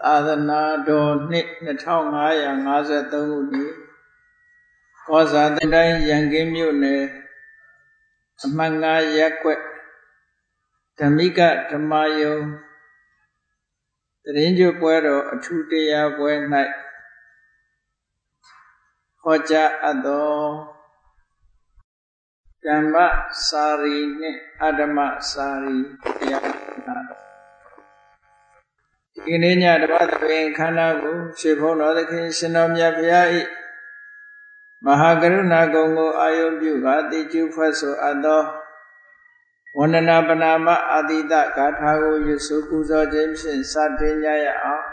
သာသနာတော်နှစ်2553ခုနှစ်ကောဇာတတိုင်းရန်ကင်းမြို့နယ်အမှတ်9ရပ်ကွက်ဓမ္မိကဓမ္မယုံတရင်ကျွပွဲတော်အထူးတရားပွဲ၌ဟောကြားအပ်သောဓမ္မစာရီနှင့်အဓမ္မစာရီတရားဒီနေ့ညတပတ်တွင်ခန္ဓာကိုရှေးဘုန်းတော်သခင်ရှင်တော်မြတ်ဘုရား၏မဟာကရုဏာဂုဏ်ကိုအာယုပြုကာတိကျုဖွဲ့ဆိုအပ်သောဝန္ဒနာပနာမအာတိတဂါထာကိုရွတ်ဆိုပူဇော်ခြင်းဖြင့်စတင်ကြရအောင်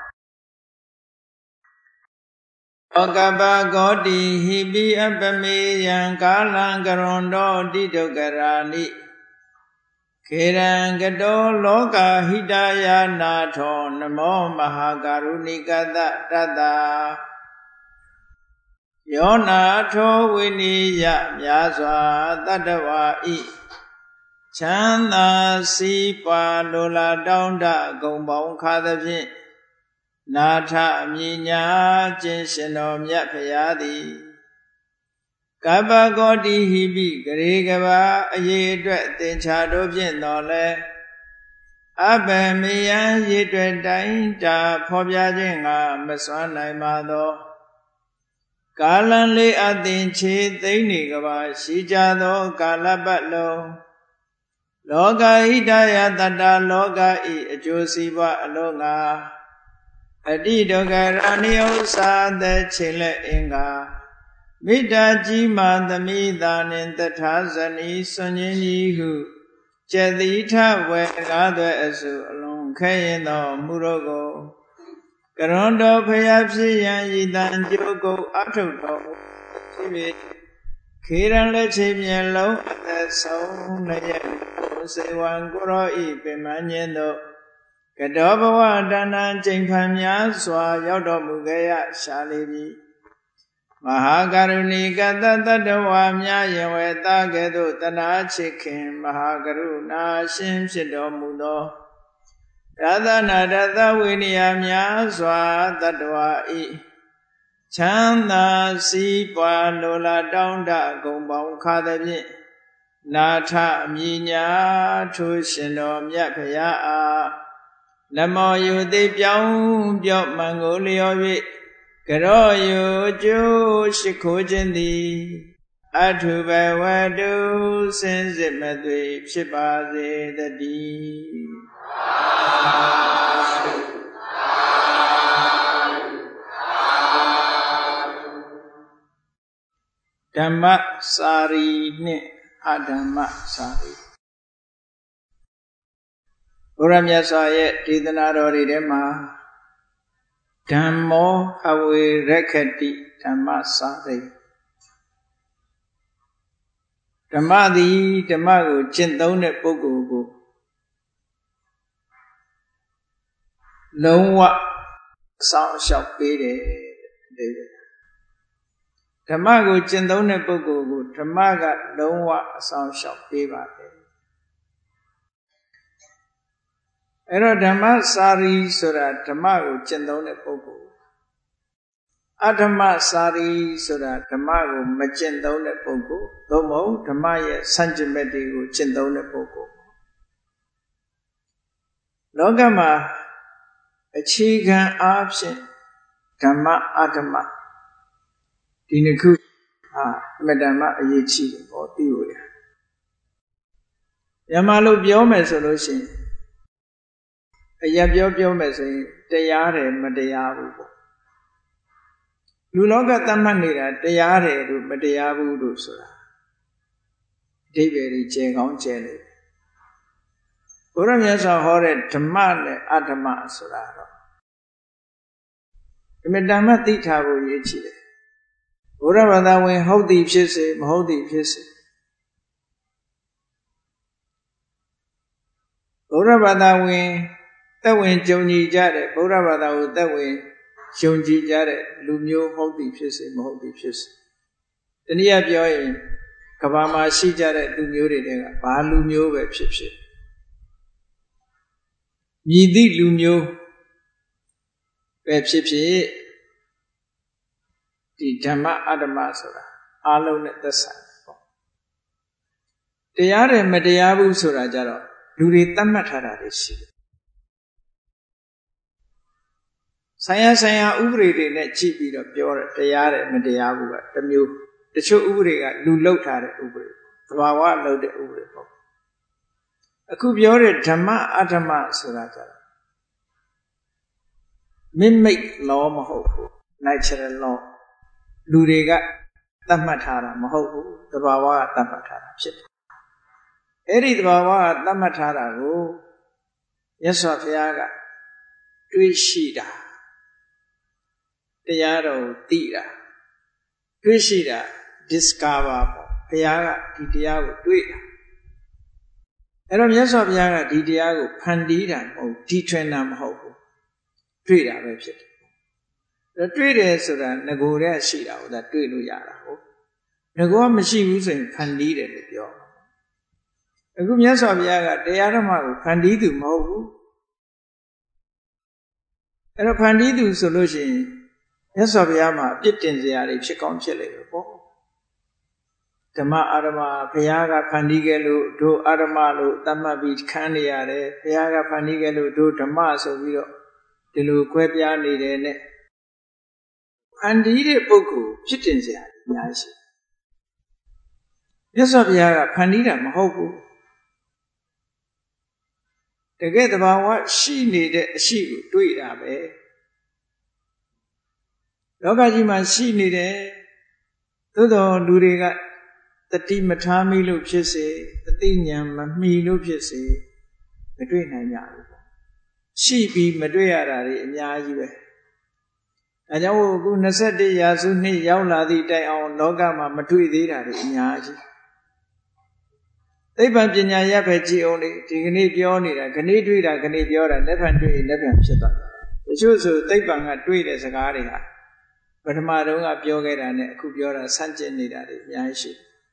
ဩကပဂောတိဟိပိအပမေယံကာလံကရွန်တောတိဒုက္ခရာနိခေရံကတောလောကဟိတယာနာထောနမောမဟာကရုဏိကတတတ္တယောနာထောဝိနိယမြာစွာတတ္တဝါဤချမ်းသာစီးပွားလိုလားတောင်းတဂုံပေါင်းခါသဖြင့်နာထအမြညာခြင်းရှင်တော်မြတ်ဖရာသည်ကပ္ပဂောတိဟိပိဂရေကဘာအရေးအတွက်သင်္ချာတို့ဖြင့်တော်လဲအပမေယံရေတွေ့တိုင်းတာဖော်ပြခြင်းကမစွမ်းနိုင်ပါသောကာလံလေးအသင်ချေသိမ့်နေကဘာရှိကြသောကာလပတ်လုံးလောကဟိတယတတ္တလောကဤအကျိုးစီးပွားအလုံးငါအတိဒုက္ခရာနိဥ္စာသက်ခြေလက်အင်္ဂါမေတ္တာကြီးမာသမိတာနှင့်တထာဇနီစွန်ခြင်းကြီးဟုကျက်တိထဝေကားသွဲအစုအလုံးခဲရင်သောမူရောကိုကရွန်တော်ဖျားဖြစ်ရန်ဤတန်ကြိုးကိုအထုတ်တော်ဖြစ်ဖြစ်ခေရန်လက်ချေမျက်လုံးအသက်ဆုံးလည်းရဲ့စေဝံကိုရောဤပင်မညင်းတို့ကတောဘဝတဏ္ဍကျိန်ဖန်များစွာရောက်တော်မူခဲ့ရရှာလေပြီမဟာကရုဏီကတတ္တဝါများယဝေတာကဲ့သို့တနာချစ်ခင်မဟာကရုဏာရှင်ဖြစ်တော်မူသောရသနာတသဝိနည်းများစွာတတ္တဝါဤချမ်းသာစီးပွားလိုလားတောင်းတဂုံပေါင်းခါသဖြင့်နာထအမြညာထိုရှင်တော်မြတ်ဖရာအားနမောယုတိပြောင်းပြော့မှန်ကိုလျော်၍ကရောယုကျိုးရှိခိုးခြင်းသည်အထုဘဝတုစင်စစ်မသွေဖြစ်ပါစေတည်းဓမ္မစာရီနှင့်အဓမ္မစာရီဘုရားမြတ်စွာရဲ့ဒေသနာတော်တွေထဲမှာဓမ္မောအဝေရခတိဓမ္မစာရီဓမ္မသည်ဓမ္မကိုကျင့်သုံးတဲ့ပုဂ္ဂိုလ်ကိုလုံးဝစောင့်ရှောက်ပေးတယ်ဓမ္မကိုကျင့်သုံးတဲ့ပုဂ္ဂိုလ်ကိုဓမ္မကလုံးဝအဆောင်ရှောက်ပေးပါတယ်အဲ့တော့ဓမ္မစာရီဆိုတာဓမ္မကိုကျင့်သုံးတဲ့ပုဂ္ဂိုလ်အဓမ္မစာရီဆိုတာဓမ္မကိုမကျင့်သုံးတဲ့ပုဂ္ဂိုလ်သို့မဟုတ်ဓမ္မရဲ့ဆန့်ကျင်ဘက်တွေကိုကျင့်သုံးတဲ့ပုဂ္ဂိုလ်လောကမှာအခြေခံအားဖြင့်ဓမ္မအဓမ္မဒီနှစ်ခုအမတန်မှအရေးကြီးတယ်ပေါ့သိလို့ရမြန်မာလိုပြောမယ်ဆိုလို့ရှိရင်အရပ်ပြောမယ်ဆိုရင်တရားတယ်မတရားဘူးပေါ့လူလောကသတ်မှတ်နေတာတရားတယ်လို့မတရားဘူးလို့ဆိုတာအဓိပ္ပာယ်ကြီးကျယ်ကောင်းကျယ်လို့ဘုရားမြတ်စွာဟောတဲ့ဓမ္မနဲ့အဓမ္မဆိုတာတော့အမတန်မှသိထားဖို့ရည်ကြည်တယ်ဘုရားဘာသာဝင်ဟုတ်သည်ဖြစ်စေမဟုတ်သည်ဖြစ်စေဘုရားဘာသာဝင်သက်ဝင်ကြုံကြည်ကြတဲ့ဘုရားဘာသာကိုသက်ဝင်ယုံကြည်ကြတဲ့လူမျိုးဟုတ်သည်ဖြစ်စေမဟုတ်သည်ဖြစ်စေတနည်းအားပြောရင်ကဘာမှာရှိကြတဲ့လူမျိုးတွေကဘာလူမျိုးပဲဖြစ်ဖြစ် မြည်သည့်လူမျိုးပဲဖြစ်ဖြစ်ဒီဓမ္မအတ္တမဆိုတာအလုံးနဲ့သက်ဆိုင်ပေါ့တရားတယ်မတရားဘူးဆိုတာကြတော့လူတွေသတ်မှတ်ထားတာတွေရှိတယ်ဆိုင်ရာဥပဒေတွေနဲ့ကြည့်ပြီးတော့ပြောတယ်တရားတယ်မတရားဘူးကတစ်မျိုးတချို့ဥပဒေကလူလှုပ်ထားတဲ့ဥပဒေသဘာဝလှုပ်တဲ့ဥပဒေပေါ့အခုပြောတဲ့ဓမ္မအတ္တမဆိုတာကြတော့mimic law မဟုတ်ဘူး natural law လူတွေကသတ်မှတ်ထားတာမဟုတ်ဘူးသဘာဝကသတ်မှတ်ထားတာဖြစ်တယ်အဲ့ဒီသဘာဝကသတ်မှတ်ထားတာကိုမြတ်စွာဘုရားကတွေးရှိတာတရားတော်ကိုသိတာတွေးရှိတာ discover ပေါ့ဘုရားကဒီတရားကိုတွေးတာအဲ့တော့မြတ်စွာဘုရားကဒီတရားကိုဖန်တီးတာမဟုတ်ဒီထွင်တာမဟုတ်ဘူးတွေ့တာပဲဖြစ်တယ်။တွေ့တယ်ဆိုတာငကိုယ်တည်းရှိတာကိုဒါတွေ့လို့ရတာဟုတ်။ငကိုယ်ကမရှိဘူးဆိုရင်ဖန်တီးတယ်လို့ပြော။အခုမြတ်စွာဘုရားကတရားဓမ္မကိုဖန်တီးသူမဟုတ်ဘူး။အဲ့တော့ဖန်တီးသူဆိုလို့ရှိရင်မြတ်စွာဘုရားမှာအပြစ်တင်စရာတွေဖြစ်ကောင်းဖြစ်လိမ့်မယ်ပေါ့။ဓမ္မအာရမဘုရားကဖန်တီးခဲ့လို့တို့အာရမလို့သတ်မှတ်ပြီးခန်းနေရတယ်။ဘုရားကဖန်တီးခဲ့လို့တို့ဓမ္မဆိုပြီးတော့ဒီလိုခွဲပြားနေတယ်နဲ့ဖန်တီးတဲ့ပုဂ္ဂိုလ်ဖြစ်တင်စရာအများကြီးမြတ်စွာဘုရားကဖန်တီးတာမဟုတ်ဘူးတကယ်တဘာဝရှိနေတဲ့အရှိကိုတွေ့တာပဲလောကကြီးမှာရှိနေတယ်သို့တော်လူတွေကတတိမထားမိလို့ဖြစ်စေအသိဉာဏ်မမှီလို့ဖြစ်စေမတွေ့နိုင်ကြဘူးရှိပြီးမတွေ့ရတာတွေအများကြီးပဲအဲကြောင့်အခု21ရာစုနှစ်ရောက်လာသည့်တိုင်အောင်လောကမှာမတွေ့သေးတာတွေအများကြီးသိပ္ပံပညာရပ်ပဲကြည်အောင်လေဒီကနေ့ပြောနေတာခဏတွေ့တာခဏပြောတာလက်ဖန်တွေ့ရင်လက်ဖန်ဖြစ်သွားတချို့ဆိုသိပ္ပံကတွေ့တဲ့စကားတွေဟာပထမတုန်းကပြောခဲ့တာနဲ့အခုပြောတာဆန့်ကျင်နေတာတွေအများကြီးရှိ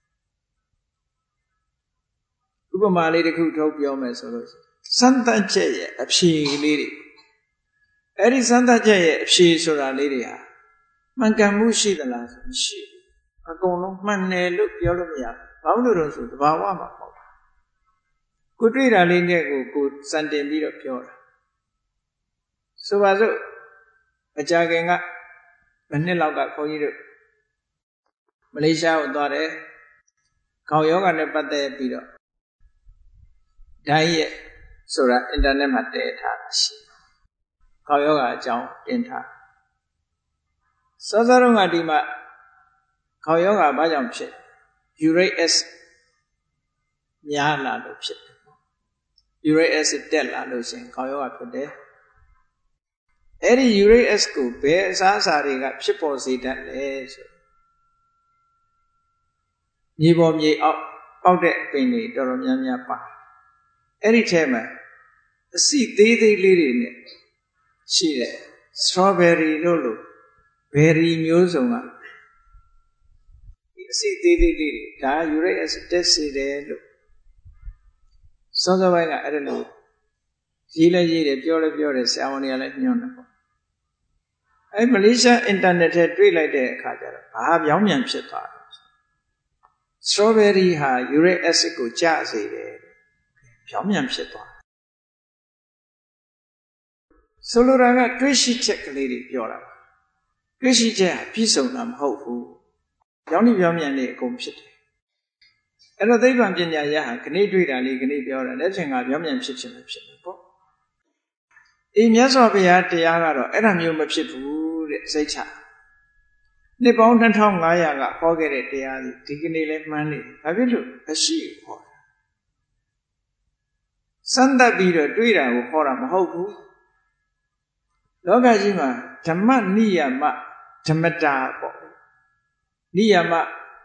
ဥပမာလေးတစ်ခုထုတ်ပြောမယ်ဆိုလို့စမ်းသပ်ချက်ရဲ့အဖြေကလေးတွေအဲ့ဒီစမ်းသပ်ချက်ရဲ့အဖြေဆိုတာလေးတွေဟာမှန်ကန်မှုရှိသလားဆိုမရှိဘူးအကုန်လုံးမှန်တယ်လို့ပြောလို့မရဘူးဘာလို့လဲဆိုသဘာဝမှာပေါ့ကိုတွေ့တာလေးနဲ့ကိုစံတင်ပြီးတော့ပြောတာဆိုပါစို့အကြခင်ကမနှစ်လောက်ကခွန်ကြီးတို့မလေးရှားကိုသွားတယ်ခေါင်းယောဂနဲ့ပတ်သက်ပြီးတော့ဓာတ်ရဲ့ဆိုတာအင်တာနက်မှာတည်ထားတာရှိခေါင်းယောဂအကြောင်းတင်ထားစောစောတုန်းကဒီမှာခေါင်းယောဂဘာကြောင့်ဖြစ် uric acid များလာလို့ဖြစ်တယ် uric acid တက်လာလို့ရှိရင်ခေါင်းယောဂဖြစ်တယ်အဲ့ဒီ uric acid ကိုဘယ်အစားအစာတွေကဖြစ်ပေါ်စေတတ်လဲဆိုမြေပေါ်မြေအောက်ပေါက်တဲ့အပင်တွေတော်တော်များများပါအဲ့ဒီထဲမှာအစီသေးသေးလေးတွေနဲ့ရှိတဲ့ strawberry လို့ berry မျိုးစုံကဒီအစီသေးသေးလေးတွေဒါ uric acid တက်စေတယ်လို့စောစောပိုင်းကအဲ့ဒါလို့ရေးလဲရေးတယ်ပြောလဲပြောတယ်ဆရာဝန်တွေကလည်းညွှန်တယ်ပေါ့အဲ့မလေးရှားအင်တာနက်ထဲတွေ့လိုက်တဲ့အခါကျတော့ဘာပြောင်းပြန်ဖြစ်သွားတယ် strawberry ဟာ uric acid ကိုကျစေတယ်ပြောင်းပြန်ဖြစ်သွားဆိုလိုတာကတွေးရှိချက်ကလေးတွေပြောတာတွေးရှိချက်ဟာပြည့်စုံတာမဟုတ်ဘူးပြောင်းပြန်နေအကုန်ဖြစ်တယ်အဲ့တော့သိပ္ပံပညာရဟာခဏတွေ့တာလေးခဏပြောတာလက်ဖြင့်ကပြောင်းပြန်ဖြစ်ခြင်းပဲဖြစ်တယ်ပေါ့အေးမြတ်စွာဘုရားတရားကတော့အဲ့ဒါမျိုးမဖြစ်ဘူးတဲ့စိတ်ချနှစ်ပေါင်း2500ကဟောခဲ့တဲ့တရားဒီကနေ့လည်းမှန်းနေတယ်ဘာဖြစ်လို့အရှိဟောတာစမ်းသပ်ပြီးတော့တွေးတာကိုဟောတာမဟုတ်ဘူးလောကကြီးမှာဓမ္မနိယမဓမ္မတာပေါ့နိယမ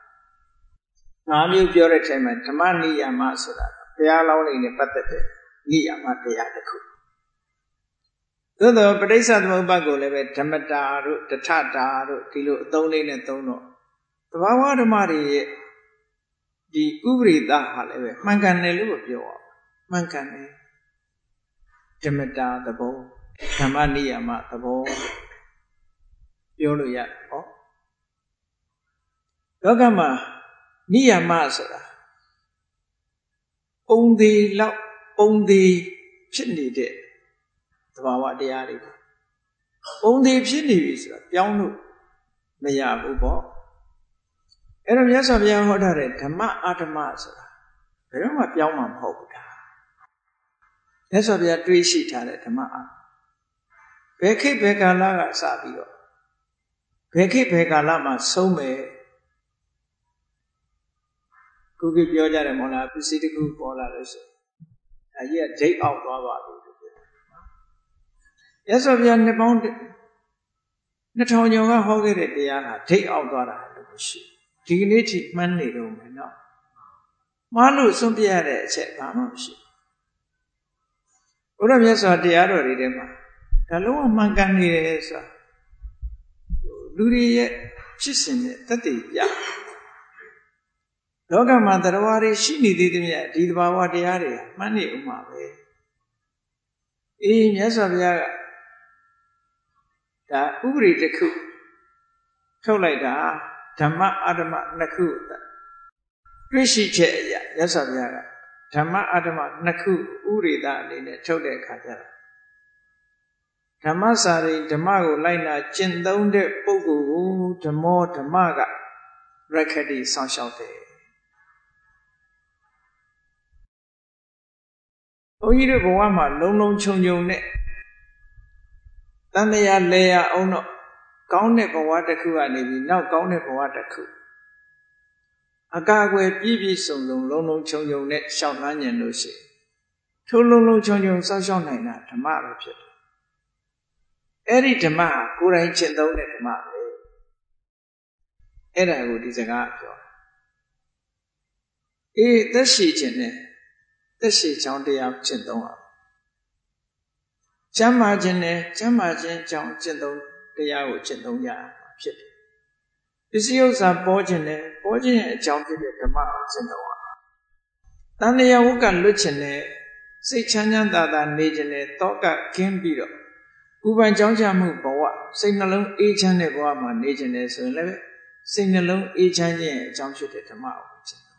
5မျိုးပြောတဲ့အချိန်မှာဓမ္မနိယမဆိုတာဘုရားလောင်းနေနဲ့ပတ်သက်တဲ့နိယမတရားတစ်ခုသို့သောပဋိစ္စသမုပ္ပါဒ်ကိုလည်းပဲဓမ္မတာတို့တထတာတို့ဒီလိုအသုံးလေးနဲ့သုံးတော့သဘာဝဓမ္မတွေရဲ့ဒီဥပရိသဟာလည်းပဲမှန်ကန်တယ်လို့ပြောအောင်မှန်ကန်တယ်ဓမ္မတာသဘောဓမ္မနိယမသဘောပြောလို့ရတယ်ဟောလောကမှာနိယမဆိုတာပုံသေးလောက်ပုံသေးဖြစ်နေတဲ့သဘာဝတရားတွေပုံသေးဖြစ်နေပြီဆိုတာပြောင်းလို့မရဘူးပေါ့အဲ့တော့မြတ်စွာဘုရားဟောထားတဲ့ဓမ္မအဓမ္မဆိုတာဘယ်တော့မှပြောင်းမှာမဟုတ်ဘူးဒါမြတ်စွာဘုရားတွေးရှိထားတဲ့ဓမ္မအဘယ်ခေတ်ဘယ်ကာလကစပြီးတော့ဘယ်ခေတ်ဘယ်ကာလမှာဆုံးမယ်ခုကပြောကြတယ်မဟုတ်လားပစ္စည်းတစ်ခုပေါ်လာလို့ဆိုအကြီးကဒိတ်အောက်သွားပါလို့ပြောတယ်နော်ရသော်ဗျာနှစ်ပေါင်း2000ကျော်ကဟောခဲ့တဲ့တရားဟာဒိတ်အောက်သွားတာလို့မရှိဒီကနေ့ထိမှန်းနေတော့မယ်နော်မှားလို့စွန့်ပြရတဲ့အချက်ဘာမှမရှိဘုရားမြတ်စွာတရားတော်တွေထဲမှာဒါလုံးဝမှန်ကန်နေတယ်ဆိုတာလူတွေရဲ့ဖြစ်စဉ်နဲ့တသက်ပြလောကမှာတရားတွေရှိနေသေးသည်မြတ်ဒီသဘာဝတရားတွေမှန်းနေဥမှာပဲအေးမြတ်စွာဘုရားကဒါဥပရိတစ်ခုထုတ်လိုက်တာဓမ္မအဓမ္မနှစ်ခုတွေ့ရှိချက်အရာမြတ်စွာဘုရားကဓမ္မအဓမ္မနှစ်ခုဥရိသအနေနဲ့ထုတ်တဲ့အခါကျတော့ဓမ္မစာရိဓမ္မကိုလိုက်နာကျင့်သုံးတဲ့ပုဂ္ဂိုလ်ကိုဓမ္မကရက္ခတိဆောင်ရှောက်တယ်ဘုန်းကြီးတို့ဘဝမှာလုံလုံခြုံခြုံနဲ့တန်တရားလဲရအောင်တော့ကောင်းတဲ့ဘဝတစ်ခုကနေပြီးနောက်ကောင်းတဲ့ဘဝတစ်ခုအကာအကွယ်ပြည့်ပြည့်စုံစုံလုံလုံခြုံခြုံနဲ့ရှောက်နှမ်းဉာဏ်လို့ရှိထိုလုံလုံခြုံခြုံစောင့်ရှောက်နိုင်တာဓမ္မပဲဖြစ်တယ်အဲ့ဒီဓမ္မကိုယ်တိုင်ကျင့်သုံးတဲ့ဓမ္မပဲအဲ့ဒါကိုဒီစကားပြောအေးသက်ရှိခြင်းနဲ့သက်ရှိကြောင်းတရားကျင့်သုံးအောင်ကျမ်းမာခြင်းနဲ့ကျမ်းမာခြင်းကြောင့်ကျင့်သုံးတရားကိုကျင့်သုံးရမှာဖြစ်တယ်ပစ္စည်းဥစ္စာပေါ်ခြင်းနဲ့ပေါ်ခြင်းရဲ့အကြောင်းဖြစ်တဲ့ဓမ္မကိုကျင့်သုံးအောင်တန်တရားဝုကလွတ်ခြင်းနဲ့စိတ်ချမ်းချမ်းသာသာနေခြင်းနဲ့တောကကင်းပြီးတော့ဥပ္ပံကြောင်းချမှုဘဝစိတ်နှလုံးအေးချမ်းတဲ့ဘဝမှာနေခြင်းနဲ့ဆိုရင်လည်းစိတ်နှလုံးအေးချမ်းခြင်းရဲ့အကြောင်းဖြစ်တဲ့ဓမ္မကိုကျင့်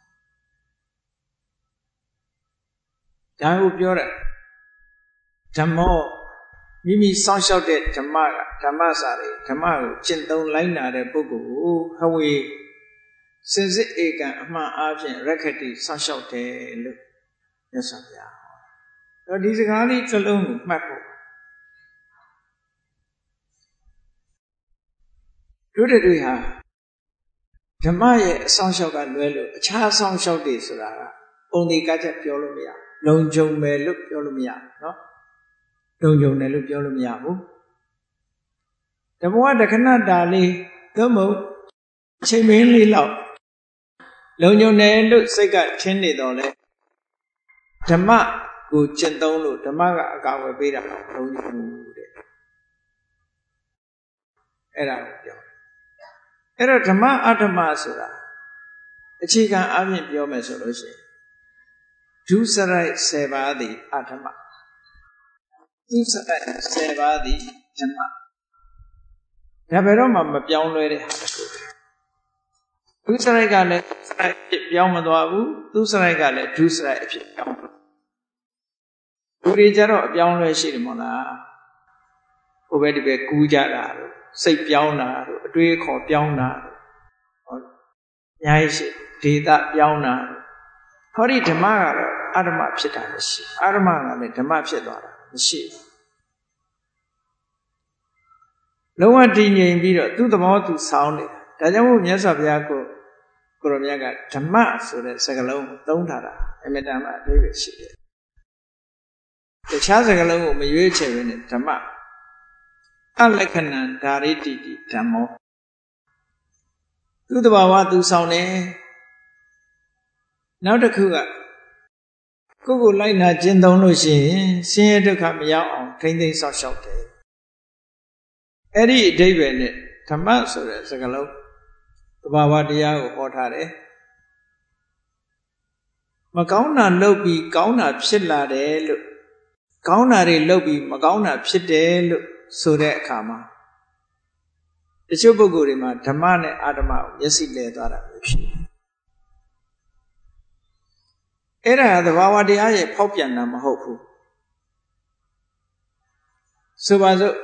ဒါကိုပြောတဲ့ဓမ္မောမိမိစောင့်ရှောက်တဲ့ဓမ္မကဓမ္မစာတွေဓမ္မကိုကျင့်သုံးလိုက်နာတဲ့ပုဂ္ဂိုလ်ကိုဟဝေစင်စစ်ဧကံအမှန်အားဖြင့်ရက္ခတိစောင့်ရှောက်တယ်လို့မြတ်စွာဘုရားဟောတော့ဒီစကားလေးတစ်လုံးကိုမှတ်ဖို့တို့တွေဟာဓမ္မရဲ့အဆောင်ရှောက်ကလွဲလို့အခြားအဆောင်ရှောက်တွေဆိုတာကပုံဒီကချက်ပြောလို့မရလုံခြုံမယ်လို့ပြောလို့မရနော်လုံခြုံတယ်လို့ပြောလို့မရဘူးတဘဝတခဏတာလေးသို့မဟုတ်အချိန်မင်းလေးလောက်လုံခြုံတယ်လို့စိတ်ကထင်နေတော့လေဓမ္မကိုကျင့်သုံးလို့ဓမ္မကအကာအကွယ်ပေးတာလုံခြုံမှုတဲ့အဲ့ဒါကိုပြောအဲ့တော့ဓမ္မအဓမ္မဆိုတာအခြေခံအပြင်ပြောမယ်ဆိုလို့ရှိရင်ဒုစရိုက်10ပါးသည်အဓမ္မဒုစရိုက်10ပါးသည်ဓမ္မဒါဘယ်တော့မှမပြောင်းလဲတဲ့ဟာတစ်ခုဒုစရိုက်ကလည်းစရိုက်ဖြစ်ပြောင်းမသွားဘူးဒုစရိုက်ကလည်းဒုစရိုက်အဖြစ်ပြောင်းလူတွေကြတော့အပြောင်းလဲရှိတယ်မို့လားဟိုဘက်ဒီဘက်ကူးကြတာလို့စိတ်ပြောင်းတာတို့အတွေးခေါ်ပြောင်းတာဟောအများကြီးရှိဒေသပြောင်းတာဟောဒီဓမ္မကတော့အဓမ္မဖြစ်တာမရှိအဓမ္မကလည်းဓမ္မဖြစ်သွားတာမရှိဘူးလုံးဝတည်ငြိမ်ပြီးတော့သူ့သဘောသူဆောင်းနေတာဒါကြောင့်မို့မြတ်စွာဘုရားကိုရောမြတ်ကဓမ္မဆိုတဲ့စကားလုံးကိုသုံးထားတာအမြဲတမ်းအဓိပ္ပာယ်ရှိတယ်တခြားစကားလုံးကိုမရွေးချယ်ဘဲနဲ့ဓမ္မအလက္ခဏံဓာရိတိတိဓမ္မောသူ့တဘာဝသူဆောင်တယ်နောက်တစ်ခုကကိုယ်လိုက်နာကျင့်သုံးလို့ရှိရင်ဆင်းရဲဒုက္ခမရောက်အောင်ထိမ့်သိမ်းဆောက်ရှောက်တယ်အဲ့ဒီအဓိပ္ပာယ်နဲ့ဓမ္မဆိုတဲ့စကားလုံးတဘာဝတရားကိုဟောထားတယ်မကောင်းတာလုပ်ပြီးကောင်းတာဖြစ်လာတယ်လို့ကောင်းတာတွေလုပ်ပြီးမကောင်းတာဖြစ်တယ်လို့ဆိုတဲ့အခါမှာတချို့ပုဂ္ဂိုလ်တွေမှာဓမ္မနဲ့အဓမ္မကိုမျက်စိလဲသွားတာမျိုးဖြစ်အဲ့ဒါသဘာဝတရားရဲ့ဖောက်ပြန်တာမဟုတ်ဘူးဆိုပါစို့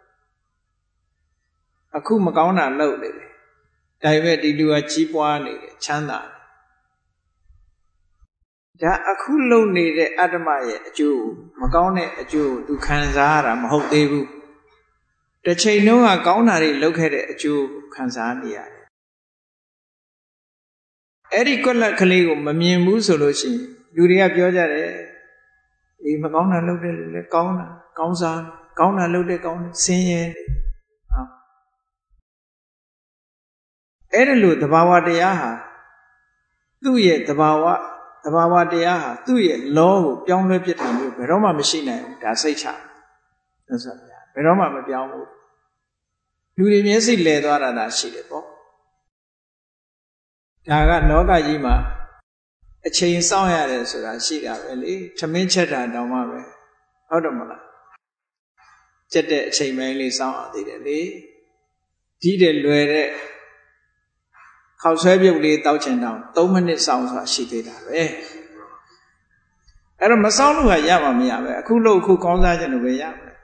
အခုမကောင်းတာလုပ်နေတယ်ဒါပေမဲ့ဒီလူကကြီးပွားနေတယ်ချမ်းသာတယ်ဒါအခုလုပ်နေတဲ့အတ္တမရဲ့အကျိုးမကောင်းတဲ့အကျိုးကိုသူခံစားရတာမဟုတ်သေးဘူးတစ်ချိန်လုံးကကောင်းတာတွေလုပ်ခဲ့တဲ့အကျိုးခံစားနေရတယ်အဲ့ဒီကွက်လက်ကလေးကိုမမြင်ဘူးဆိုလို့ရှိရင်လူတွေကပြောကြတယ်အေးမကောင်းတာလုပ်တဲ့လူလည်းကောင်းတာကောင်းစားကောင်းတာလုပ်တဲ့ကောင်းတယ်ဆင်းရဲအဲ့ဒါလို့သဘာဝတရားဟာသူ့ရဲ့သဘာဝတရားဟာသူ့ရဲ့လောကိုပြောင်းလဲပြစ်တယ်လို့ဘယ်တော့မှမရှိနိုင်ဘူးဒါစိတ်ချလို့ဆိုဗျာဘယ်တော့မှမပြောင်းဘူးလူတွေမျက်စိလဲသွားတာသာရှိတယ်ပေါ့ဒါကလောကကြီးမှာအချိန်စောင့်ရတယ်ဆိုတာရှိတာပဲလေထမင်းချက်တာတောင်မှပဲဟုတ်တယ်မလားချက်တဲ့အချိန်ပိုင်းလေးစောင့်ရသေးတယ်လေဒီတဲ့လွယ်တဲ့ခောက်ဆွဲပြုတ်လေးတောက်ချင်တောင်3မိနစ်စောင့်ဆိုတာရှိသေးတာပဲအဲ့တော့မစောင့်လို့ကရမှာမရပဲအခုလို့အခုကောင်းစားခြင်းလို့ပဲရမယ်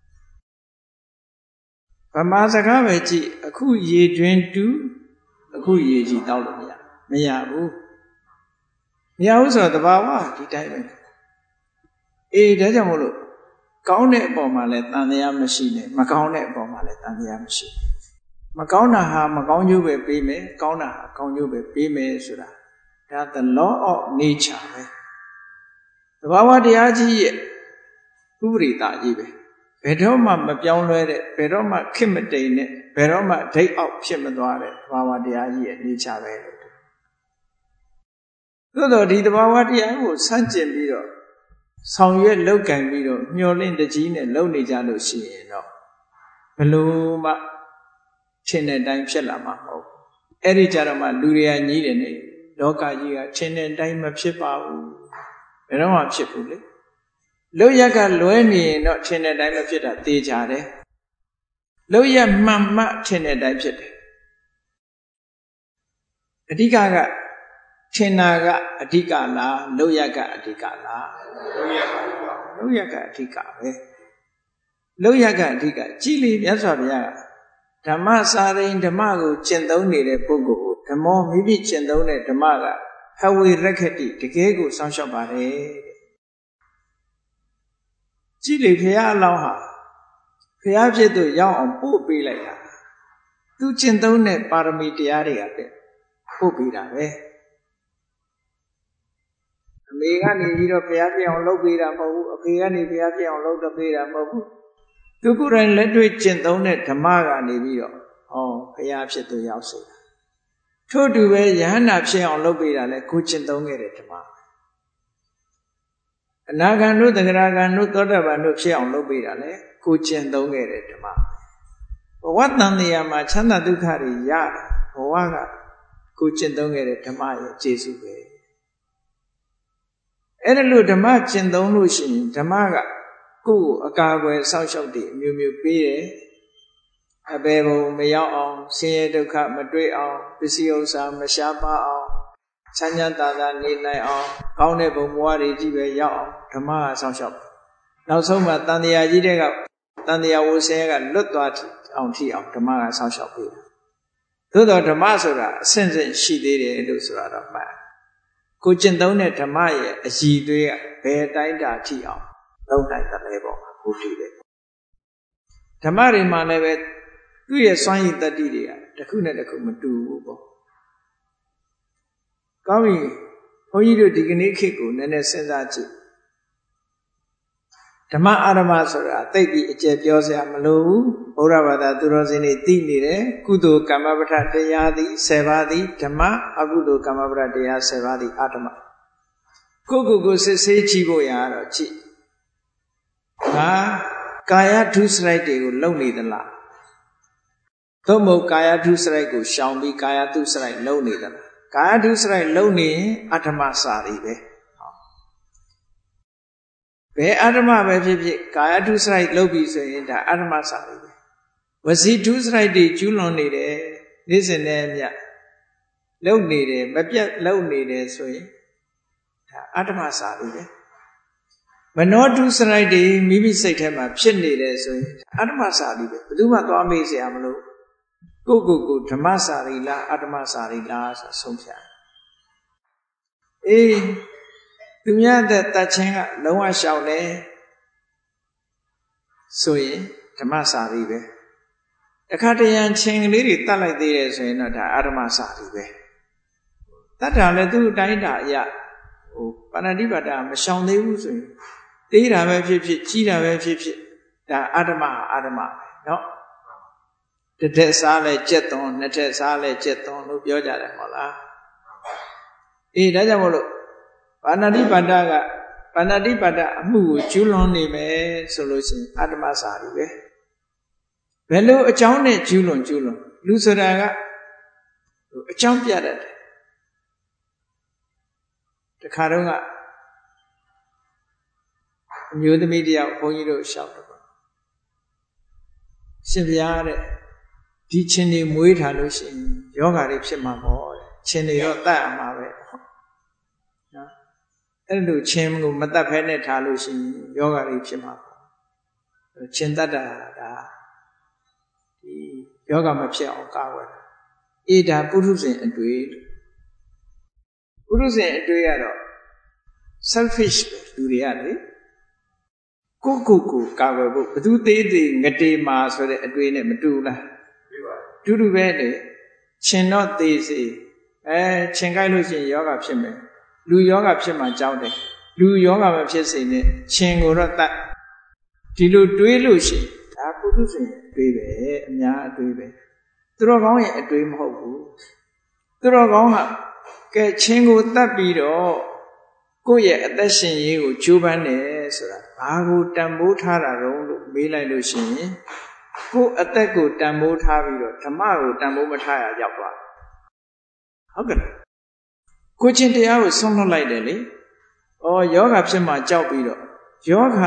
ဗမာစကားပဲကြည့်အခုရေတွင်တူအခုရေကြီးတောက်လို့မရဘူးဆိုတော့သဘာဝဒီတိုင်းပဲအေးဒါကြောင့်မို့လို့ကောင်းတဲ့အပေါ်မှာလည်းတန်တရားမရှိနဲ့မကောင်းတဲ့အပေါ်မှာလည်းတန်တရားမရှိမကောင်းတာဟာမကောင်းကျိုးပဲပေးမယ်ကောင်းတာဟာကောင်းကျိုးပဲပေးမယ်ဆိုတာဒါ the law of nature ပဲသဘာဝတရားကြီးရဲ့ဥပရိသကြီးပဲဘယ်တော့မှမပြောင်းလဲတဲ့ဘယ်တော့မှခစ်မတိမ်နဲ့ဘယ်တော့မှဒိတ်အောက်ဖြစ်မသွားတဲ့သဘာဝတရားကြီးရဲ့ nature ပဲလို့သို့တော့ဒီသဘာဝတရားကိုစန့်ကျင်ပြီးတော့ဆောင်ရွက်လောက်ကင်ပြီးတော့မျောလင့်တကြီးနဲ့လုပ်နေကြလို့ရှိရင်တော့ဘလို့မှထင်တဲ့အတိုင်းဖြစ်လာမှာမဟုတ်ဘူးအဲ့ဒီကြတော့မှလူတွေကညီးတယ်နေလောကကြီးကထင်တဲ့အတိုင်းမဖြစ်ပါဘူးဘယ်တော့မှဖြစ်ဘူးလေလုတ်ရက်ကလွဲနေရင်တော့ထင်တဲ့အတိုင်းမဖြစ်တာသေချာတယ်လုတ်ရက်မှန်မှထင်တဲ့အတိုင်းဖြစ်တယ်အဓိကထင်တာကအဓိကလားလုတ်ရက်ကအဓိကလားလုတ်ရက်ကအဓိကပဲလုတ်ရက်ကအဓိကကြည်လီမြတ်စွာဘုရားဓမ္မစာရိန်ဓမ္မကိုကျင့်သုံးနေတဲ့ပုဂ္ဂိုလ်ကိုဓမ္မောမိမိကျင့်သုံးတဲ့ဓမ္မကဟဝေရက္ခတိတကယ်ကိုစောင့်ရှောက်ပါတယ်ကြည်လီဘုရားအလောင်းဟာဘုရားဖြစ်သူရောက်အောင်ပို့ပေးလိုက်တာသူကျင့်သုံးတဲ့ပါရမီတရားတွေကပဲပို့ပေးတာပဲအမေကနေပြီးတော့ဘုရားပြအောင်လုပ်ပေးတာမဟုတ်ဘူးအဖေကနေဘုရားပြအောင်လုပ်ပေးတာမဟုတ်ဘူးသူကိုယ်တိုင်လက်တွေ့ကျင့်သုံးတဲ့ဓမ္မကနေပြီးတော့ဘုရားဖြစ်သူရောက်စေတာထို့တူပဲယဟန္တာဖြစ်အောင်လုပ်ပေးတာလဲကိုကျင့်သုံးခဲ့တဲ့ဓမ္မအနာဂံတို့သဂရဂံတို့သောတာပန်တို့ဖြစ်အောင်လုပ်ပေးတာလဲကိုကျင့်သုံးခဲ့တဲ့ဓမ္မဘဝတန်တရားမှာချမ်းသာဒုက္ခတွေရဘဝကကိုကျင့်သုံးခဲ့တဲ့ဓမ္မရဲ့ကျေစုပဲအဲ့ဒါလို့ဓမ္မကျင့်သုံးလို့ရှိရင်ဓမ္မကကိုယ်ကိုအကာအကွယ်စောင့်ရှောက်တည်အမျိုးမျိုးပေးတယ်အဘယ်ဘုံမရောက်အောင်ဆင်းရဲဒုက္ခမတွေ့အောင်ပစ္စည်းဥစ္စာမရှားပါအောင်ချမ်းသာသာနေနိုင်အောင်ကောင်းတဲ့ဘုံဘဝတွေကြီးပဲရောက်အောင်ဓမ္မကစောင့်ရှောက်နောက်ဆုံးမှတန်တရားကြီးတဲ့ကတန်တရားဝဆင်းရဲကလွတ်သွားအောင်ထိအောင်ဓမ္မကစောင့်ရှောက်ပေးတယ်သို့တော့ဓမ္မဆိုတာအဆင့်ဆင့်ရှိသေးတယ်လို့ဆိုတာတော့မှန်ကိုကျင့်သုံးတဲ့ဓမ္မရဲ့အည်သွေးကဘယ်တိုင်းတာထိအောင်လုံးနိုင်တယ်လဲပေါ့ကိုကြည့်တယ်ဓမ္မတွေမှာလည်းပဲသူ့ရဲ့စွမ်းရည်တတ္တိတွေကတစ်ခုနဲ့တစ်ခုမတူဘူးပေါ့ကောင်းပြီဘုန်းကြီးတို့ဒီကနေ့ခေတ်ကိုနည်းနည်းစဉ်းစားကြည့်ဓမ္မအာရမဆိုတာသိပြီးအကျယ်ပြောစရာမလိုဘူးဘုရားဘာသာသူတော်စင်တွေသိနေတယ်ကုသိုလ်ကမ္မပဋ္ဌတရားသည်10ပါးသည်ဓမ္မအကုသိုလ်ကမ္မပဋ္ဌတရား10ပါးသည်အဓမ္မကိုစစ်ဆေးကြည့်ဖို့ရတော့ကြည့်ဟာကာယဒုစရိုက်တွေကိုလုံနေသလားသို့မဟုတ်ကာယဒုစရိုက်ကိုရှောင်ပြီးကာယဒုစရိုက်လုံနေသလားကာယဒုစရိုက်လုံနေရင်အဓမ္မစာရီပဲဘယ်အဓမ္မပဲဖြစ်ဖြစ်ကာယဒုစရိုက်လုပ်ပြီးဆိုရင်ဒါအဓမ္မစာရီပဲဝစီဒုစရိုက်တွေကျူးလွန်နေတယ်နေ့စဉ်နဲ့မြတ်လုံနေတယ်မပြတ်လုံနေတယ်ဆိုရင်ဒါအတ္တမစာရီပဲမနောဒုစရိုက်တွေမိမိစိတ်ထဲမှာဖြစ်နေတယ်ဆိုရင်အတ္တမစာရီပဲဘယ်သူမှသွားမေးစရာမလိုကိုဓမ္မစာရီလားအတ္တမစာရီလားဆိုဆုံးဖြတ်သူများတဲ့တတ်ချင်းကလုံးဝရှောင်တယ်ဆိုရင်ဓမ္မစာရီပဲတခါတရံချင်းကလေးတွေတတ်လိုက်သေးတယ်ဆိုရင်တော့ဒါအတ္တမစာရီပဲတတ်တာလည်းသူ့အတိုင်းတာအရာပါဏာတိပါဒမရှောင်သေးဘူးဆိုရင်သေးတာပဲဖြစ်ဖြစ်ကြီးတာပဲဖြစ်ဖြစ်ဒါအတ္တမပဲเนาะတစ်ထက်စားလဲကြက်သွန်နှစ်ထက်စားလဲကြက်သွန်လို့ပြောကြတယ်မဟုတ်လားဒါကြောင့်မို့လို့ပါဏာတိပါဒကပါဏာတိပါဒအမှုကိုကျူးလွန်နေမယ်ဆိုလို့ရှိရင်အတ္တမစာရီပဲဘယ်လိုအကြောင်းနဲ့ကျူးလွန်လူဆိုတာကအကြောင်းပြတတ်တယ်တခါတော့ကအမျိုးသမီးတယောက်ဘုန်းကြီးတို့ရှောက်တော့ရှင်ဘုရားတဲ့ဒီချင်းတွေမွေးထားလို့ရှိရင်ယောဂါတွေဖြစ်မှာပေါ့တဲ့ချင်းတွေတော့တတ်ရမှာပဲနော်အဲ့လိုချင်းကိုမတတ်ဖဲနဲ့ထားလို့ရှိရင်ယောဂါတွေဖြစ်မှာပေါ့ချင်းတတ်တာဒါဒီယောဂါမဖြစ်အောင်ကာဝယ်တာဒါပုထုဇဉ်အတွေ့ပုထုဇဉ်အတွေ့ကတော့ selfish ပဲလူတွေကလေကိုကာကွယ်ဖို့ဘသူသေးသေးငတေမာဆိုတဲ့အတွေ့နဲ့မတူလားတူပဲလေရှင်တော့သေးစေရှင်ကြိုက်လို့ရှိရင်ယောဂဖြစ်မယ်လူယောဂဖြစ်မှကြောက်တယ်လူယောဂမဖြစ်စေနဲ့ရှင်ကိုတော့တတ်ဒီလိုတွေးလို့ရှိရင်ဒါပုထုဇဉ်အတွေ့ပဲအများအတွေ့ပဲသူတော်ကောင်းရဲ့အတွေ့မဟုတ်ဘူးသူတော်ကောင်းကကဲချင်းကိုတတ်ပြီးတော့ကိုယ့်ရဲ့အသက်ရှင်ရေးကိုကြိုးပမ်းတယ်ဆိုတာဘာကိုတန်ဖိုးထားတာတော့လို့မေးလိုက်လို့ရှိရင်ကိုယ့်အသက်ကိုတန်ဖိုးထားပြီးတော့ဓမ္မကိုတန်ဖိုးမထားရရောက်သွားတယ်ဟုတ်ကဲ့ကိုချင်းတရားကိုဆုံးလွတ်လိုက်တယ်လေယောဂဖြစ်မှကြောက်ပြီးတော့ယောဂ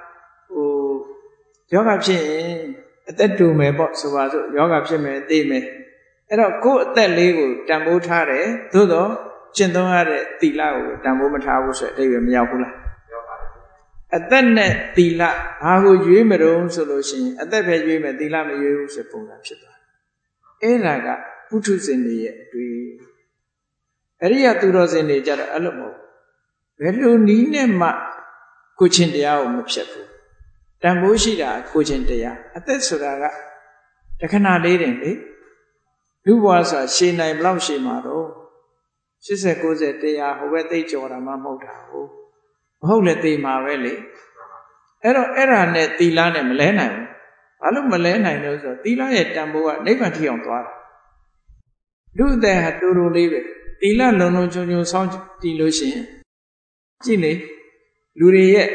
ဖြစ်ရင်အသက်တူမယ်ပေါ့ဆိုပါစို့ယောဂဖြစ်မယ်သိမယ်အဲ့တော့ကိုယ့်အသက်လေးကိုတန်ဖိုးထားတယ်သို့တော့ကျင့်သုံးရတဲ့သီလကိုတန်ဖိုးမထားဘူးဆိုတဲ့အဓိပ္ပာယ်မရောက်ဘူးလားရောက်ပါတယ်အသက်နဲ့သီလဘာကိုရွေးမတုံးဆိုလို့ရှိရင်အသက်ပဲရွေးမယ်သီလမရွေးဘူးဆိုပုံစံဖြစ်သွားအဲ့ဒါကပုထုဇဉ်တွေရဲ့အတွေ့အရိယသူတော်စင်တွေကြတော့အဲ့လိုမဟုတ်ဘယ်လိုနည်းနဲ့မှကိုချင်းတရားကိုမဖြစ်ဘူးတန်ဖိုးရှိတာကိုချင်းတရားအသက်ဆိုတာကတခဏလေးတင်လေလူဘဝဆိုတာရှည်နိုင်ဘလောက်ရှည်မှာတော့80 90 100ဟိုဘက်သိကြော်တာမှမဟုတ်တာဟုတ်မဟုတ်လေသိမှာပဲလေအဲ့တော့အဲ့ဒါနဲ့သီလနဲ့မလဲနိုင်ဘူးဘာလို့မလဲနိုင်လို့ဆိုတော့သီလရဲ့တန်ဖိုးကနိဗ္ဗာန်ထိအောင်သွားတာလူအသက်ဟာတူတူလေးပဲသီလလုံချုံစောင့်တည်လို့ရှိရင်ကြည့်လေလူတွေရဲ့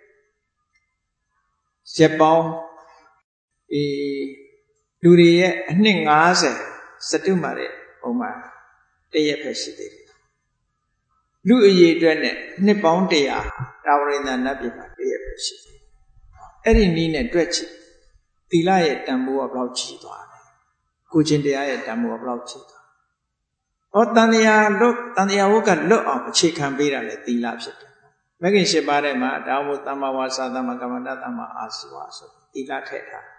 ရက်ပေါင်းလူတွေရဲ့အနှစ်50စတုမှာတဲ့ပုံမှာတရက်ပဲရှိသေးတယ်လူအရေးအတွက်နဲ့နှစ်ပေါင်း100တာဝရိန္ဒနတ်ပြည်မှာတရက်ပဲရှိသေးတယ်အဲ့ဒီနည်းနဲ့တွက်ကြည့်သီလရဲ့တန်ဖိုးကဘယ်လောက်ကြီးသွားလဲကိုချင်းတရားရဲ့တန်ဖိုးကဘယ်လောက်ကြီးသွားတန်တရားဝတ်ကလွတ်အောင်အခြေခံပေးတာလေသီလဖြစ်တယ်မဂ္ဂင်၈ပါးထဲမှာဒါမှမဟုတ်သမ္မာဝါစာသမ္မာကမ္မန္တသမ္မာအာဇီဝဆိုသီလထည့်ထား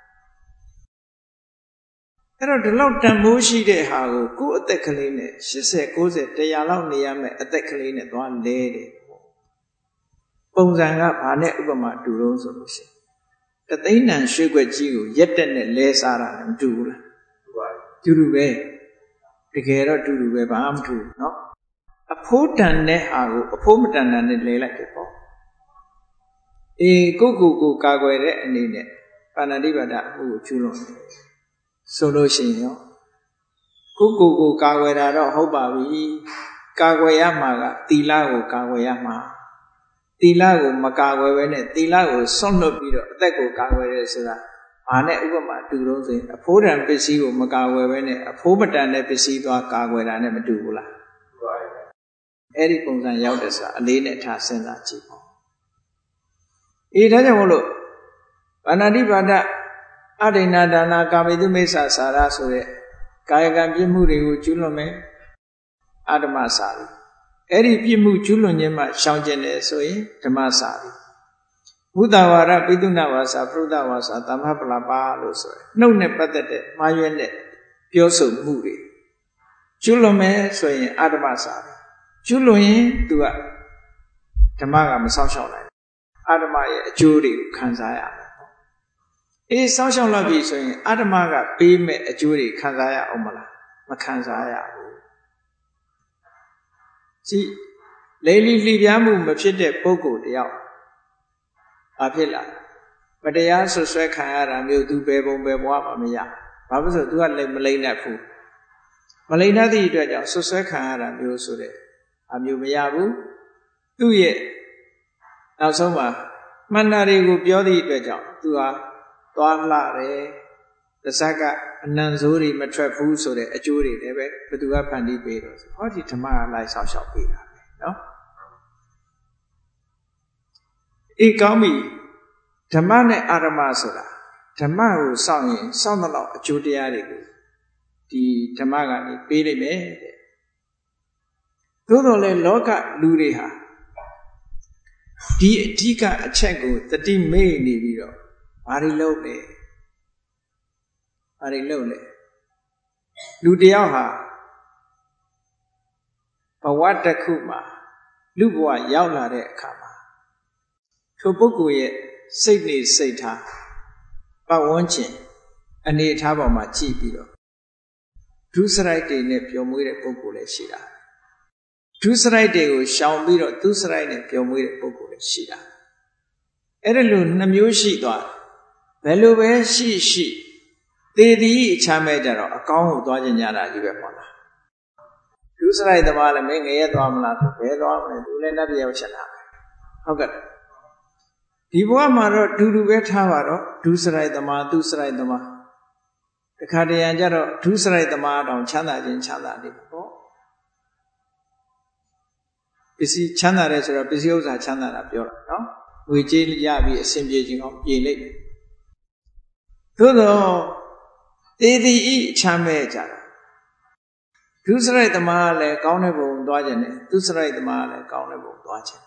အဲ့တော့ဒီလောက်တန်ဖိုးရှိတဲ့ဟာကိုကိုယ့်အသက်ကလေးနဲ့80 90 100လောက်နေရမယ်အသက်ကလေးနဲ့သွားလဲတယ်ပုံစံကဘာနဲ့ဥပမာတူတော့ဆိုလို့ရှိရင်တသိန်းတန်ရွှေခွက်ကြီးကိုရက်တက်နဲ့လဲစားတာလည်းမတူဘူးလားတူပါဘူးတူပဲတကယ်တော့တူပဲဘာမှမတူဘူးเนาะအဖိုးတန်တဲ့ဟာကိုအဖိုးမတန်တဲ့နဲ့လဲလိုက်တယ်ပေါ့ကိုကာကွယ်တဲ့အနေနဲ့ပါဏာတိပါဒအမှုကိုကျူးလွန်တယ်ဆိုလို့ရှိရင်ရောကိုကာကွယ်တာတော့ဟုတ်ပါပြီကာကွယ်ရမှာကသီလကိုကာကွယ်ရမှာသီလကိုမကာကွယ်ဘဲနဲ့သီလကိုစွန့်လွတ်ပြီးတော့အသက်ကိုကာကွယ်ရဲဆိုတာဘာနဲ့ဥပမာတူတော့ဆိုရင်အဖိုးတန်ပစ္စည်းကိုမကာကွယ်ဘဲနဲ့အဖိုးမတန်တဲ့ပစ္စည်းသွားကာကွယ်တာနဲ့မတူဘူးလားအဲ့ဒီပုံစံရောက်တယ်ဆိုတာအလေးနဲ့ထားစဉ်းစားကြည့်ပေါ့ဒါကြောင့်မို့လို့ပါဏာတိပါဒအဒိဏဒါနာကာမိတုမိစ္ဆာစာရဆိုတဲ့ကာယကံပြစ်မှုတွေကိုကျူးလွန်မယ်အဓမ္မစာရီအဲ့ဒီပြစ်မှုကျူးလွန်ခြင်းမှရှောင်ကျင်တယ်ဆိုရင်ဓမ္မစာရီဘုဒ္ဓဝါဒပိသုဏဝါစာပရုဒ္ဓဝါစာသမ္မပလပါလို့ဆိုရယ်နှုတ်နဲ့ပတ်သက်တဲ့မှားယွင်းတဲ့ပြောဆိုမှုတွေကျူးလွန်မယ်ဆိုရင်အဓမ္မစာရီကျူးလွန်ရင်သူကဓမ္မကမဆောက်ရှောက်နိုင်အဓမ္မရဲ့အကျိုးတွေကိုခံစားရမယ်အေးဆောက်ရှောက်လာပြီဆိုရင်အဓမ္မကပေးမဲ့အကျိုးတွေခံစားရအောင်မလားမခံစားရဘူးကြည့်လိလိလှပြားမှုမဖြစ်တဲ့ပုဂ္ဂိုလ်တယောက်ဘာဖြစ်လာမတရားဆွဆွဲခံရတာမျိုးသူဘယ်ပုံဘယ်ဘဝမှမရဘာဖြစ်လို့သူကလည်းမလိမ့်တတ်ဘူးမလိမ့်တတ်သည့်အတွက်ကြောင့်ဆွဆွဲခံရတာမျိုးဆိုတဲ့အမျိုးမရဘူးသူ့ရဲ့နောက်ဆုံးမှာမှန်တာတွေကိုပြောသည့်အတွက်ကြောင့်သူဟာသွားလှတယ်တစ်စက်ကအနံဆိုးတွေမထွက်ဘူးဆိုတဲ့အကျိုးတွေလည်းပဲဘသူကဖန်တီးပေးတော့ဟောဒီဓမ္မကလိုက်ဆောက်ရှောက်ပေးတာပဲเนาะအေးကောင်းပြီဓမ္မနဲ့အာရမဆိုတာဓမ္မကိုစောင့်ရင်စောင့်တော့အကျိုးတရားတွေကိုဒီဓမ္မကနေပေးလိမ့်မယ်တဲ့သို့တော်လည်းလောကလူတွေဟာဒီအဓိကအချက်ကိုတတိမေ့နေပြီးတော့ဘာတွေလုပ်လဲဘာတွေလုပ်လဲလူတယောက်ဟာဘဝတစ်ခုမှာလူဘဝရောက်လာတဲ့အခါမှာထိုပုဂ္ဂိုလ်ရဲ့စိတ်နေစိတ်ထားပတ်ဝန်းကျင်အနေအထားပေါ်မှာကြည့်ပြီးတော့ဒုစရိုက်တွေနဲ့ပျော်မွေးတဲ့ပုဂ္ဂိုလ်လည်းရှိတာဒုစရိုက်တွေကိုရှောင်ပြီးတော့သူစရိုက်နဲ့ပျော်မွေးတဲ့ပုဂ္ဂိုလ်လည်းရှိတာအဲ့ဒါလိုနှမျိုးရှိသွားဘယ်လိုပဲရှိသေသည်အချမ်းမဲ့ကြတော့အကောင်းကိုသွားခြင်းကြတာကြီးပဲပေါ့လားဒုစရိုက်သမားလည်းမင်းငရဲသွားမလားဆိုဘယ်သွားမလဲသူလည်းနတ်ပြည်ရောက်ချင်တာဟုတ်ကဲ့ဒီဘဝမှာတော့ဒူဒူပဲထားပါတော့ဒုစရိုက်သမားသူစရိုက်သမားတခါတရံကြတော့ဒုစရိုက်သမားတောင်ချမ်းသာခြင်းချမ်းသာနေပေါ့ပစ္စည်းချမ်းသာတယ်ဆိုတော့ပစ္စည်းဥစ္စာချမ်းသာတာပြောတာနော်ငွေကြေးရပြီးအဆင်ပြေခြင်းအောင်ပြေလိမ့်မယ်သို့တော့သေသည်ဤအချမ်းမဲ့ကြတာဒုစရိုက်သမားကလည်းကောင်းတဲ့ဘုံသွားခြင်းနဲ့သူစရိုက်သမားကလည်းကောင်းတဲ့ဘုံသွားခြင်း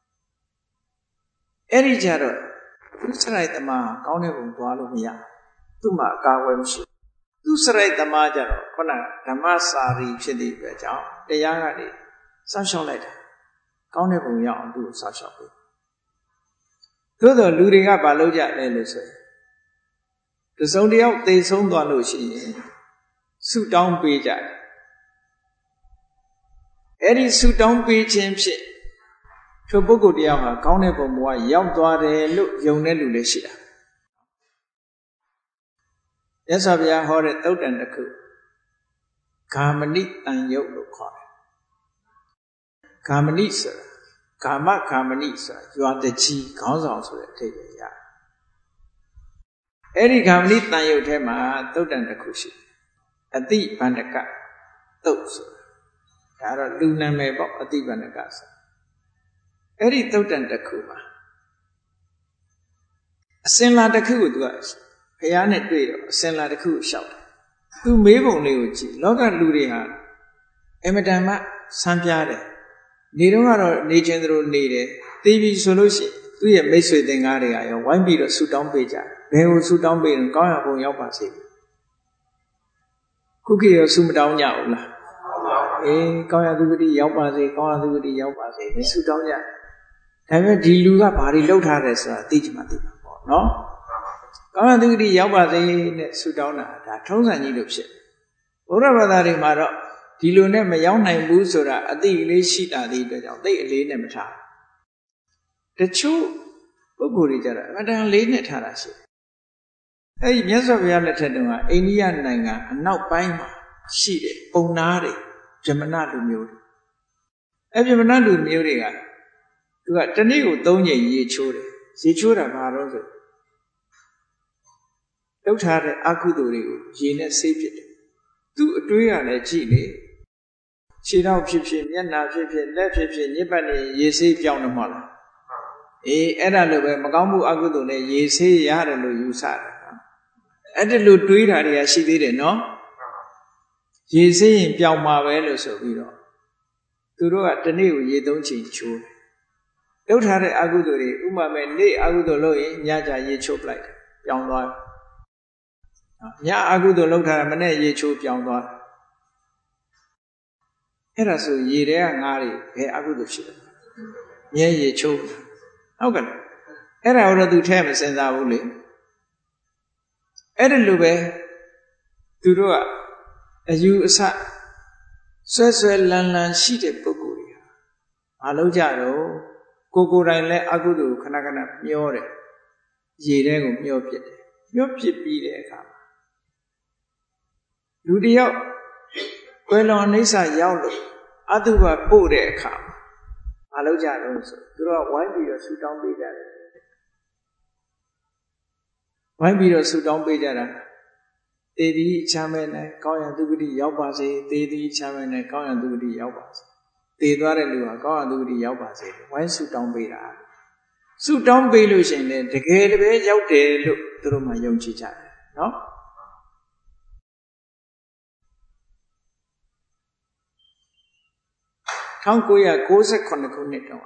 အဲ့ဒီကြတော့သူစရိုက်သမားကောင်းတဲ့ဘုံသွားလို့မရသူ့မှာအကာအကွယ်မရှိသူစရိုက်သမားကြတော့ခုနဓမ္မစာရီဖြစ်တဲ့အတွက်ကြောင့်တရားကနေစောင့်ရှောက်လိုက်တာကောင်းတဲ့ဘုံရောက်အောင်သူ့ကိုစောင့်ရှောက်ပေးသို့တော့လူတွေကဘာလုပ်ကြလဲလို့ဆိုရင်တစုံတယောက်သေဆုံးသွားလို့ရှိရင်ဆုတောင်းပေးကြတယ်အဲ့ဒီဆုတောင်းပေးခြင်းဖြင့်ထိုပုဂ္ဂိုလ်တယောက်ဟာကောင်းတဲ့ဘုံဘဝရောက်သွားတယ်လို့ယုံတဲ့လူလည်းရှိတာမြတ်စွာဘုရားဟောတဲ့သုတ်တန်တစ်ခုဂါမဏိတန်ယုတ်လို့ခေါ်တယ်ဂါမဏိဆိုတာဂါမဏိဆိုတာရွာတကြီးခေါင်းဆောင်ဆိုတဲ့အဓိပ္ပာယ်ရအဲ့ဒီဂါမဏိတန်ယုတ်ထဲမှာသုတ်တန်တစ်ခုရှိအတိဗန္ဒကသုတ်ဆိုတာဒါတော့လူနာမည်ပေါ့အတိဗန္ဒကဆိုအဲ့ဒီသုတ်တန်တစ်ခုမှာအစင်လာတစ်ခုကိုသူကဘုရားနဲ့တွေ့တော့အစင်လာတစ်ခုကိုရှောက်တယ်သူမေးပုံလေးကိုကြည့်လောကလူတွေဟာအမတန်မှဆန်းပြားတယ်နေတော့ကတော့နေချင်းတို့နေတယ်သိပြီဆိုလို့ရှိရင်သူ့ရဲ့မိတ်ဆွေသင်္ကားတွေကရောဝိုင်းပြီးတော့ဆူတောင်းပေးကြတယ်ဘယ်ကိုဆူတောင်းပေးရင်ကောင်းရဘုံရောက်ပါစေခုခေတ်ရောဆူမတောင်းကြဘူးလားအေးကောင်းရသူဂတိရောက်ပါစေကောင်းရသူဂတိရောက်ပါစေဒီဆူတောင်းကြဒါပေမဲ့ဒီလူကဘာတွေလုပ်ထားတယ်ဆိုတာသိချင်မှသိမှာပေါ့နော်ကောင်းရသူဂတိရောက်ပါစေနဲ့ဆူတောင်းတာဒါထုံးစံကြီးလို့ဖြစ်ဘုရားဘာသာတွေမှာတော့ဒီလိုနဲ့မရောက်နိုင်ဘူးဆိုတာအသိကလေးရှိတာဒီအတွက်ကြောင့်သိအလေးနဲ့မထားတချို့ပုဂ္ဂိုလ်တွေကြတော့အမှန်တန်လေးနဲ့ထားတာရှိတယ်အဲဒီမြတ်စွာဘုရားလက်ထက်တုန်းကအိန္ဒိယနိုင်ငံအနောက်ပိုင်းမှာရှိတဲ့ပုံနာတွေဗြဟ္မဏလူမျိုးတွေဗြဟ္မဏလူမျိုးတွေကသူကတနေ့ကို3ကြိမ်ရေချိုးတယ်ရေချိုးတာဘာလို့ဆိုလှုပ်ထားတဲ့အကုသိုလ်တွေကိုရေနဲ့ဆေးပစ်တယ်သူ့အတွေးကလည်းကြည့်လေခြေထောက်ဖြစ်ဖြစ်မျက်နှာဖြစ်ဖြစ်လက်ဖြစ်ဖြစ်ညစ်ပတ်နေရေဆေးပြောင်းတယ်မဟုတ်လားအေးအဲ့ဒါလိုပဲမကောင်းမှုအကုသိုလ်နဲ့ရေဆေးရတယ်လို့ယူဆတယ်အဲ့ဒီလိုတွေးတာတွေကရှိသေးတယ်နော်ရေစေးရင်ပြောင်းမှာပဲလို့ဆိုပြီးတော့သူတို့ကတနေ့ကိုရေ3ချိန်ချိုးတယ်လုပ်ထားတဲ့အကုသိုလ်တွေဥမာမဲ့နေ့အကုသိုလ်လုပ်ရင်ညကြရေချိုးပလိုက်တယ်ပြောင်းသွားညအကုသိုလ်လုပ်ထားတာမနေ့ရေချိုးပြောင်းသွားအဲ့ဒါဆိုရေထဲကငါးတွေဘယ်အကုသိုလ်ရှိလဲမြဲရေချိုးဟုတ်ကဲ့အဲ့ဒါတော့သူထဲမစင်စားဘူးလေအဲ့ဒီလိုပဲသူတို့ကအယူအဆဆွဲဆွဲလန်းလန်းရှိတဲ့ပုဂ္ဂိုလ်တွေဟာမလုပ်ကြတော့ကိုယ်တိုင်လည်းအကုသိုလ်ခဏခဏမျောတယ်ရေထဲကိုမျောပစ်တယ်မျောပစ်ပြီးတဲ့အခါလူတယောက်ကွယ်လွန်အိဋ္ဌရောက်လို့အတုပပို့တဲ့အခါမလုပ်ကြတော့ဆိုသူတို့ကဝိုင်းပြီးတော့ဆူတောင်းပေးကြတယ်ဝိုင်းပြီးတော့ဆူတောင်းပေးကြတာသေသည်ချမ်းမဲ့နဲ့ကောင်းရန်သူဂတိရောက်ပါစေသေသည်ချမ်းမဲ့နဲ့ကောင်းရန်သူဂတိရောက်ပါစေသေသွားတဲ့လူဟာကောင်းရန်သူဂတိရောက်ပါစေဝိုင်းဆူတောင်းပေးတာဆူတောင်းပေးလို့ရှိရင်လည်းတကယ်တည်းရောက်တယ်လို့သူတို့မှယုံကြည်ကြတယ်နော်1998ခုနှစ်တုန်းက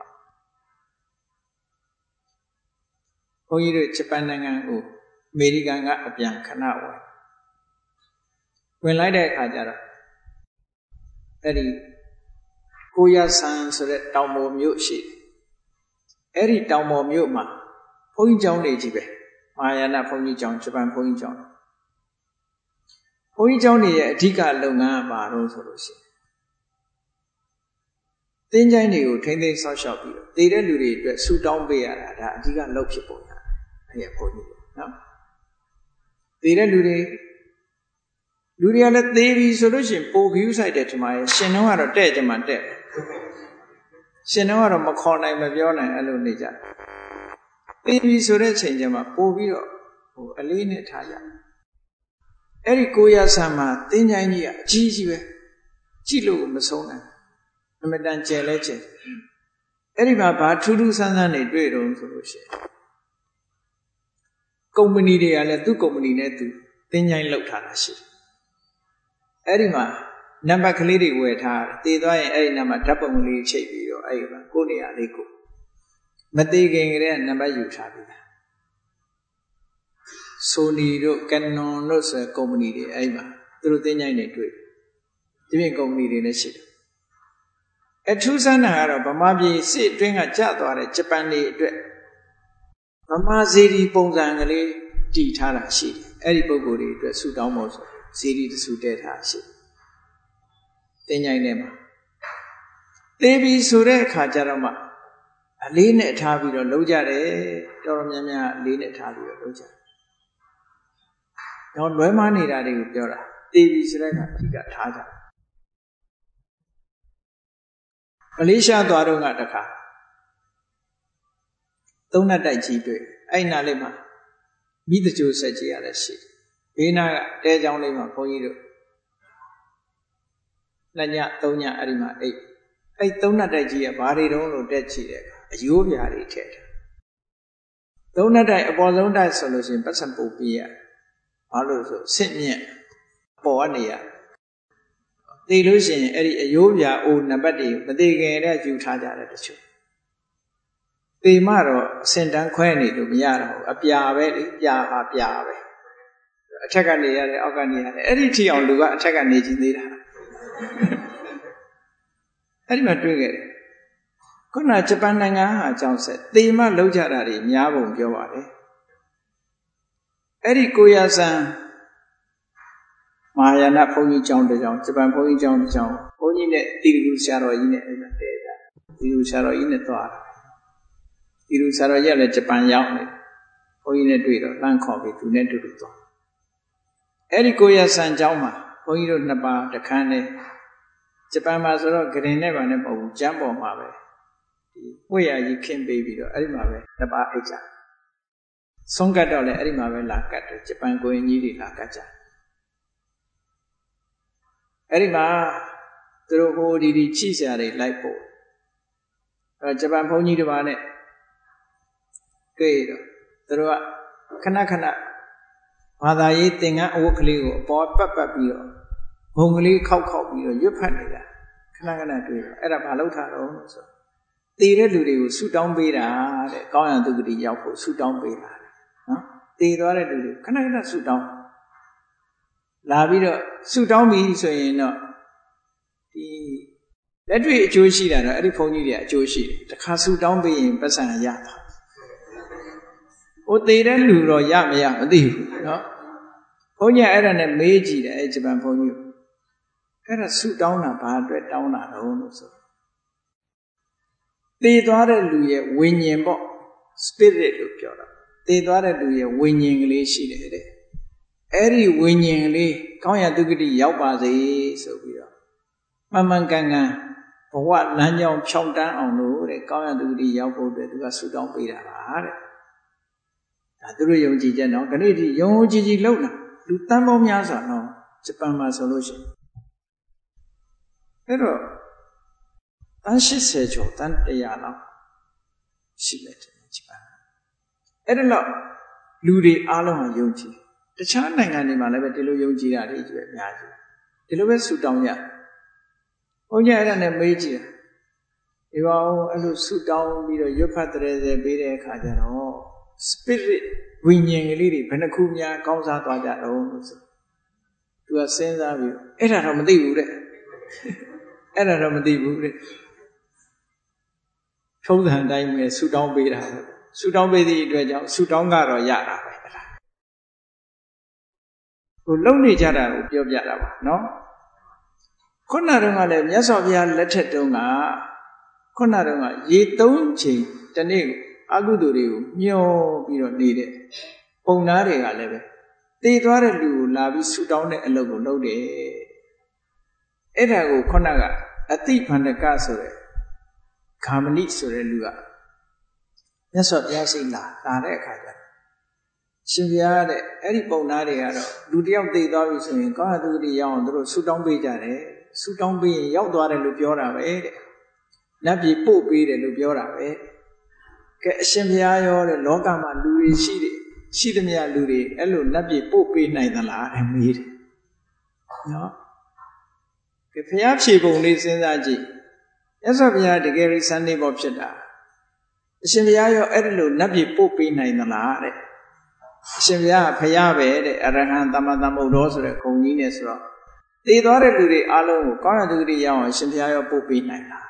ဘုန်းကြီးတို့ဂျပန်နိုင်ငံကိုအမေရိကန်ကအပြန်ခဏဝင်လိုက်တဲ့အခါကျတော့အဲ့ဒီကိုရဆန်ဆိုတဲ့တောင်ပေါ်မြို့ရှိတယ်အဲ့ဒီတောင်ပေါ်မြို့မှာဘုန်းကြီးကျောင်းတွေကြီးပဲမဟာယာနဘုန်းကြီးကျောင်းဂျပန်ဘုန်းကြီးကျောင်းဘုန်းကြီးကျောင်းတွေရဲ့အဓိကလုပ်ငန်းကဘာလို့ဆိုလို့ရှိရင်သင်္ချိုင်းတွေကိုထိမ့်သိမ်းဆောက်ရှောက်ပြီးတော့တည်တဲ့လူတွေအတွက်ဆူတောင်းပေးရတာဒါအဓိကလုပ်ဖြစ်ပုံရတယ်အဲ့ဒီဘုန်းကြီးနော်တည်တဲ့လူတွေကလည်းသေးပြီဆိုလို့ရှိရင်ပိုခူးဆိုင်တယ်ဒီမှာရှင်တော့ကတော့တဲ့ကြမှာတဲ့ရှင်တော့ကတော့မခေါ်နိုင်မပြောနိုင်အဲ့လိုနေကြသေးပြီဆိုတဲ့ချိန်ကျမှပို့ပြီးတော့အလေးနဲ့ထားကြအဲ့ဒီကိုရဆံမှာသင်္ချိုင်းကြီးကအကြီးကြီးပဲကြည့်လို့မဆုံးနိုင်အမတန်ကျယ်လဲကျယ်အဲ့ဒီမှာဘာထူးထူးဆန်းဆန်းနေတွေ့တော့ဆိုလို့ရှိရင်ကုမ္ပဏီတွေကလည်းသူ့ကုမ္ပဏီနဲ့သူသင်္ချိုင်းလောက်ထားတာရှိတယ်အဲ့ဒီမှာနံပါတ်ကလေးတွေဝယ်ထားတယ်တည်သွားရင်အဲ့ဒီနံပါတ်ဓာတ်ပုံလေးချိတ်ပြီးတော့အဲ့ဒီမှာကိုယ်နေရာလေးကိုမတည်ခင်ကတည်းကနံပါတ်ယူထားပြီးသားဆိုနီတို့ကင်နွန်တို့ဆိုတဲ့ကုမ္ပဏီတွေအဲ့ဒီမှာသူတို့သင်္ချိုင်းတွေတွေ့ဒီပြင်ကုမ္ပဏီတွေလည်းရှိတယ်အထူးဆန်းတာကတော့ဗမာပြည်စစ်အတွင်းကကျသွားတဲ့ဂျပန်တွေအတွက်ဗမာဇေဒီပုံစံကလေးတည်ထားတာရှိတယ်အဲ့ဒီပုံကိုယ်တွေအတွက်ဆူတောင်းဖို့ဆိုဇေဒီတဆူတဲထားရှိတယ်သင်္ချိုင်းထဲမှာသေပြီဆိုတဲ့အခါကျတော့မှအလေးနဲ့ထားပြီးတော့လုပ်ကြတယ်တော်တော်များများအလေးနဲ့ထားပြီးတော့လုပ်ကြတယ်တော့လွဲမားနေတာတွေကိုပြောတာသေပြီဆိုတဲ့အခါအဓိကထားကြတယ်မလေးရှားသွားတော့ကတခါသုံးနတ်တိုက်ကြီးတွေ့အဲ့နာလေးမှာမိတကြိုဆက်ကြီးရတဲ့ရှိဘေးနာကတဲချောင်းလေးမှာဘုန်းကြီးတို့2ည3ညအဲ့ဒီမှာအဲ့သုံးနတ်တိုက်ကြီးကဘာတွေတုံးလို့တက်ချီတယ်အယိုးပြားတွေထည့်တယ်သုံးနတ်တိုက်အပေါ်ဆုံးတိုက်ဆိုလို့ရှိရင်ပတ်စံပုတ်ပြရဘာလို့ဆိုဆင့်မြင့်ပေါ်ကနေရသိလို့ရှိရင်အဲ့ဒီအယိုးပြာအိုနံပါတ်တွေမသိခင်တည်းယူထားကြတယ်တချို့သိမှတော့အစင်တန်းခွဲနေလို့မရတော့ဘူးအပြာပဲလေပြာပါပြာပဲအထက်ကနေရတယ်အောက်ကနေရတယ်အဲ့ဒီထီအောင်လူကအထက်ကနေကြည့်သေးတာအဲ့ဒီမှာတွေ့ခဲ့တယ်ခုနဂျပန်နိုင်ငံဟာအကြောင်းဆက်သိမှလောက်ကြတာတွေများပုံပြောပါတယ်အဲ့ဒီကိုရဆန်မဟာယာနဘုန်းကြီးကျောင်းတစ်ကျောင်းဂျပန်ဘုန်းကြီးကျောင်းတစ်ကျောင်းဘုန်းကြီးနဲ့တီလူဆရာတော်ကြီးနဲ့အဲ့ဒါတည်းကြတီလူဆရာတော်ကြီးနဲ့သွားတာတီလူဆရာတော်ကြီးကလည်းဂျပန်ရောက်နေဘုန်းကြီးနဲ့တွေ့တော့လမ်းခေါ်ပြီးသူနဲ့တူတူသွားအဲ့ဒီကိုရဆန်ကျောင်းမှာဘုန်းကြီးတို့နှစ်ပါးတခန်းနဲ့ဂျပန်မှာဆိုတော့ဂရင်နဲ့ပါနဲ့မဟုတ်ဘူးကျမ်းပေါ်မှာပဲဒီဝိရကြီးခင်းပေးပြီးတော့အဲ့ဒီမှာပဲနှစ်ပါးအိတ်ကြဆုံးကတ်တော့လည်းအဲ့ဒီမှာပဲလာကတ်တယ်ဂျပန်ကိုရင်ကြီးတွေလာကတ်ကြအဲ့ဒီမှာသူတို့ဟိုဒီချိဆရာတွေလိုက်ပို့အဲ့ဂျပန်ဘုန်းကြီးတစ်ပါးနဲ့ကြွေးတော့သူတို့ကခဏခဏဘာသာရေးသင်္ကန်းအဝတ်ကလေးကိုအပေါ်ပတ်ပတ်ပြီးတော့ဘုံကလေးခောက်ပြီးတော့ရွတ်ဖတ်နေတာခဏခဏတွေ့တော့အဲ့ဒါဘာလို့ထားတော့ဆိုတည်တဲ့လူတွေကိုဆူတောင်းပေးတာတဲ့ကောင်းရန်သူဂတိရောက်ဖို့ဆူတောင်းပေးတာနော်တည်သွားတဲ့လူတွေခဏခဏဆူတောင်းလာပြီးတော့ဆူတောင်းပြီးဆိုရင်တော့ဒီလက်တွေ့အကျိုးရှိတာတော့အဲ့ဒီဘုန်းကြီးတွေအကျိုးရှိတယ်တခါဆူတောင်းပေးရင်ပတ်စံရတာဟိုတည်တဲ့လူတော့ရမရမသိဘူးနော်ဘုန်းကြီးအဲ့ဒါနဲ့မေးကြည့်တယ်အဲ့ဂျပန်ဘုန်းကြီးအဲ့ဒါဆူတောင်းတာဘာအတွက်တောင်းတာတော့လို့ဆိုတည်သွားတဲ့လူရဲ့ဝိညာဉ်ပေါ့ spirit လို့ပြောတာတည်သွားတဲ့လူရဲ့ဝိညာဉ်ကလေးရှိတယ်တဲ့အဲ့ဒီဝိညာဉ်ကလေးကောင်းရာဒုက္ခတိရောက်ပါစေဆိုပြီးတော့မှန်မှန်ကန်ကန်ဘဝလမ်းကြောင်းဖြောင်းတန်းအောင်လို့တဲ့ကောင်းရာဒုက္ခတိရောက်ဖို့အတွက်သူကဆူတောင်းပေးတာပါတဲ့ဒါသူတို့ယုံကြည်ချက်နော်ခဏထိယုံကြည်ကြည်လုပ်လာလူတန်းပေါင်းများစွာနော်ဂျပန်မှာဆိုလို့ရှိရင်အဲ့တော့တန်း80ကျော်တန်း100လောက်ရှိတယ်ဂျပန်အဲ့ဒါတော့လူတွေအားလုံးကယုံကြည်တခြားနိုင်ငံတွေမှာလည်းပဲဒီလိုယုံကြည်တာတွေအကျိုးအများကြီးဒီလိုပဲဆူတောင်းရဘုန်းကြီးအဲ့ဒါနဲ့မေးကြည့်ဒီပါအောင်အဲ့လိုဆူတောင်းပြီးတော့ရွတ်ဖတ်တဲ့စေပေးတဲ့အခါကျတော့ spirit ဝိညာဉ်ကလေးတွေဘယ်နှခုများကောင်းစားသွားကြတော့လို့ဆိုသူကစဉ်းစားပြီးအဲ့ဒါတော့မသိဘူးတဲ့အဲ့ဒါတော့မသိဘူးတဲ့ထုံးစံအတိုင်းပဲဆူတောင်းပေးတာဆူတောင်းပေးသည့်အတွက်ကြောင့်ဆူတောင်းကတော့ရတာပဲအဲ့ဒါကိုလုံနေကြတာကိုပြောပြတာပါနော်ခုနတုန်းကလည်းမြတ်စွာဘုရားလက်ထက်တုန်းကခုနတုန်းကရေ3ချိန်တနေ့အကုသိုလ်တွေကိုမျောပြီးတော့နေတဲ့ပုံနာတွေကလည်းပဲတည်သွားတဲ့လူကိုလာပြီးဆူတောင်းတဲ့အလုပ်ကိုလုပ်တယ်အဲ့ဒါကိုခုနကအတိဖန္ဒကဆိုတဲ့ခာမဏိဆိုတဲ့လူကမြတ်စွာဘုရားစိတ်လာတဲ့အခါကျရှင်ဘုရားတဲ့အဲ့ဒီပုံနာတွေကတော့လူတယောက်တည်သွားပြီဆိုရင်ကောင်းတဲ့သူတွေရောက်အောင်သူတို့ဆူတောင်းပေးကြတယ်ဆူတောင်းပေးရင်ရောက်သွားတယ်လို့ပြောတာပဲတဲ့နတ်ပြည်ပို့ပေးတယ်လို့ပြောတာပဲကဲအရှင်ဘုရားရောတဲ့လောကမှာလူတွေရှိသမျှလူတွေအဲ့လိုနတ်ပြည်ပို့ပေးနိုင်သလားတဲ့မေးတယ်နော်ကဲဘုရားဖြေပုံလေးစဉ်းစားကြည့်မြတ်စွာဘုရားတကယ်ရိစံနေပေါ်ဖြစ်တာအရှင်ဘုရားရောအဲ့လိုနတ်ပြည်ပို့ပေးနိုင်သလားတဲ့အရှင်ဘုရားကဘုရားပဲတဲ့အရဟံသမ္မာသမ္ဗုဒ္ဓောဆိုတဲ့ဂုဏ်ကြီးနဲ့ဆိုတော့တည်သွားတဲ့လူတွေအားလုံးကိုကောင်းတဲ့သူတွေရအောင်အရှင်ဘုရားရောပို့ပေးနိုင်လား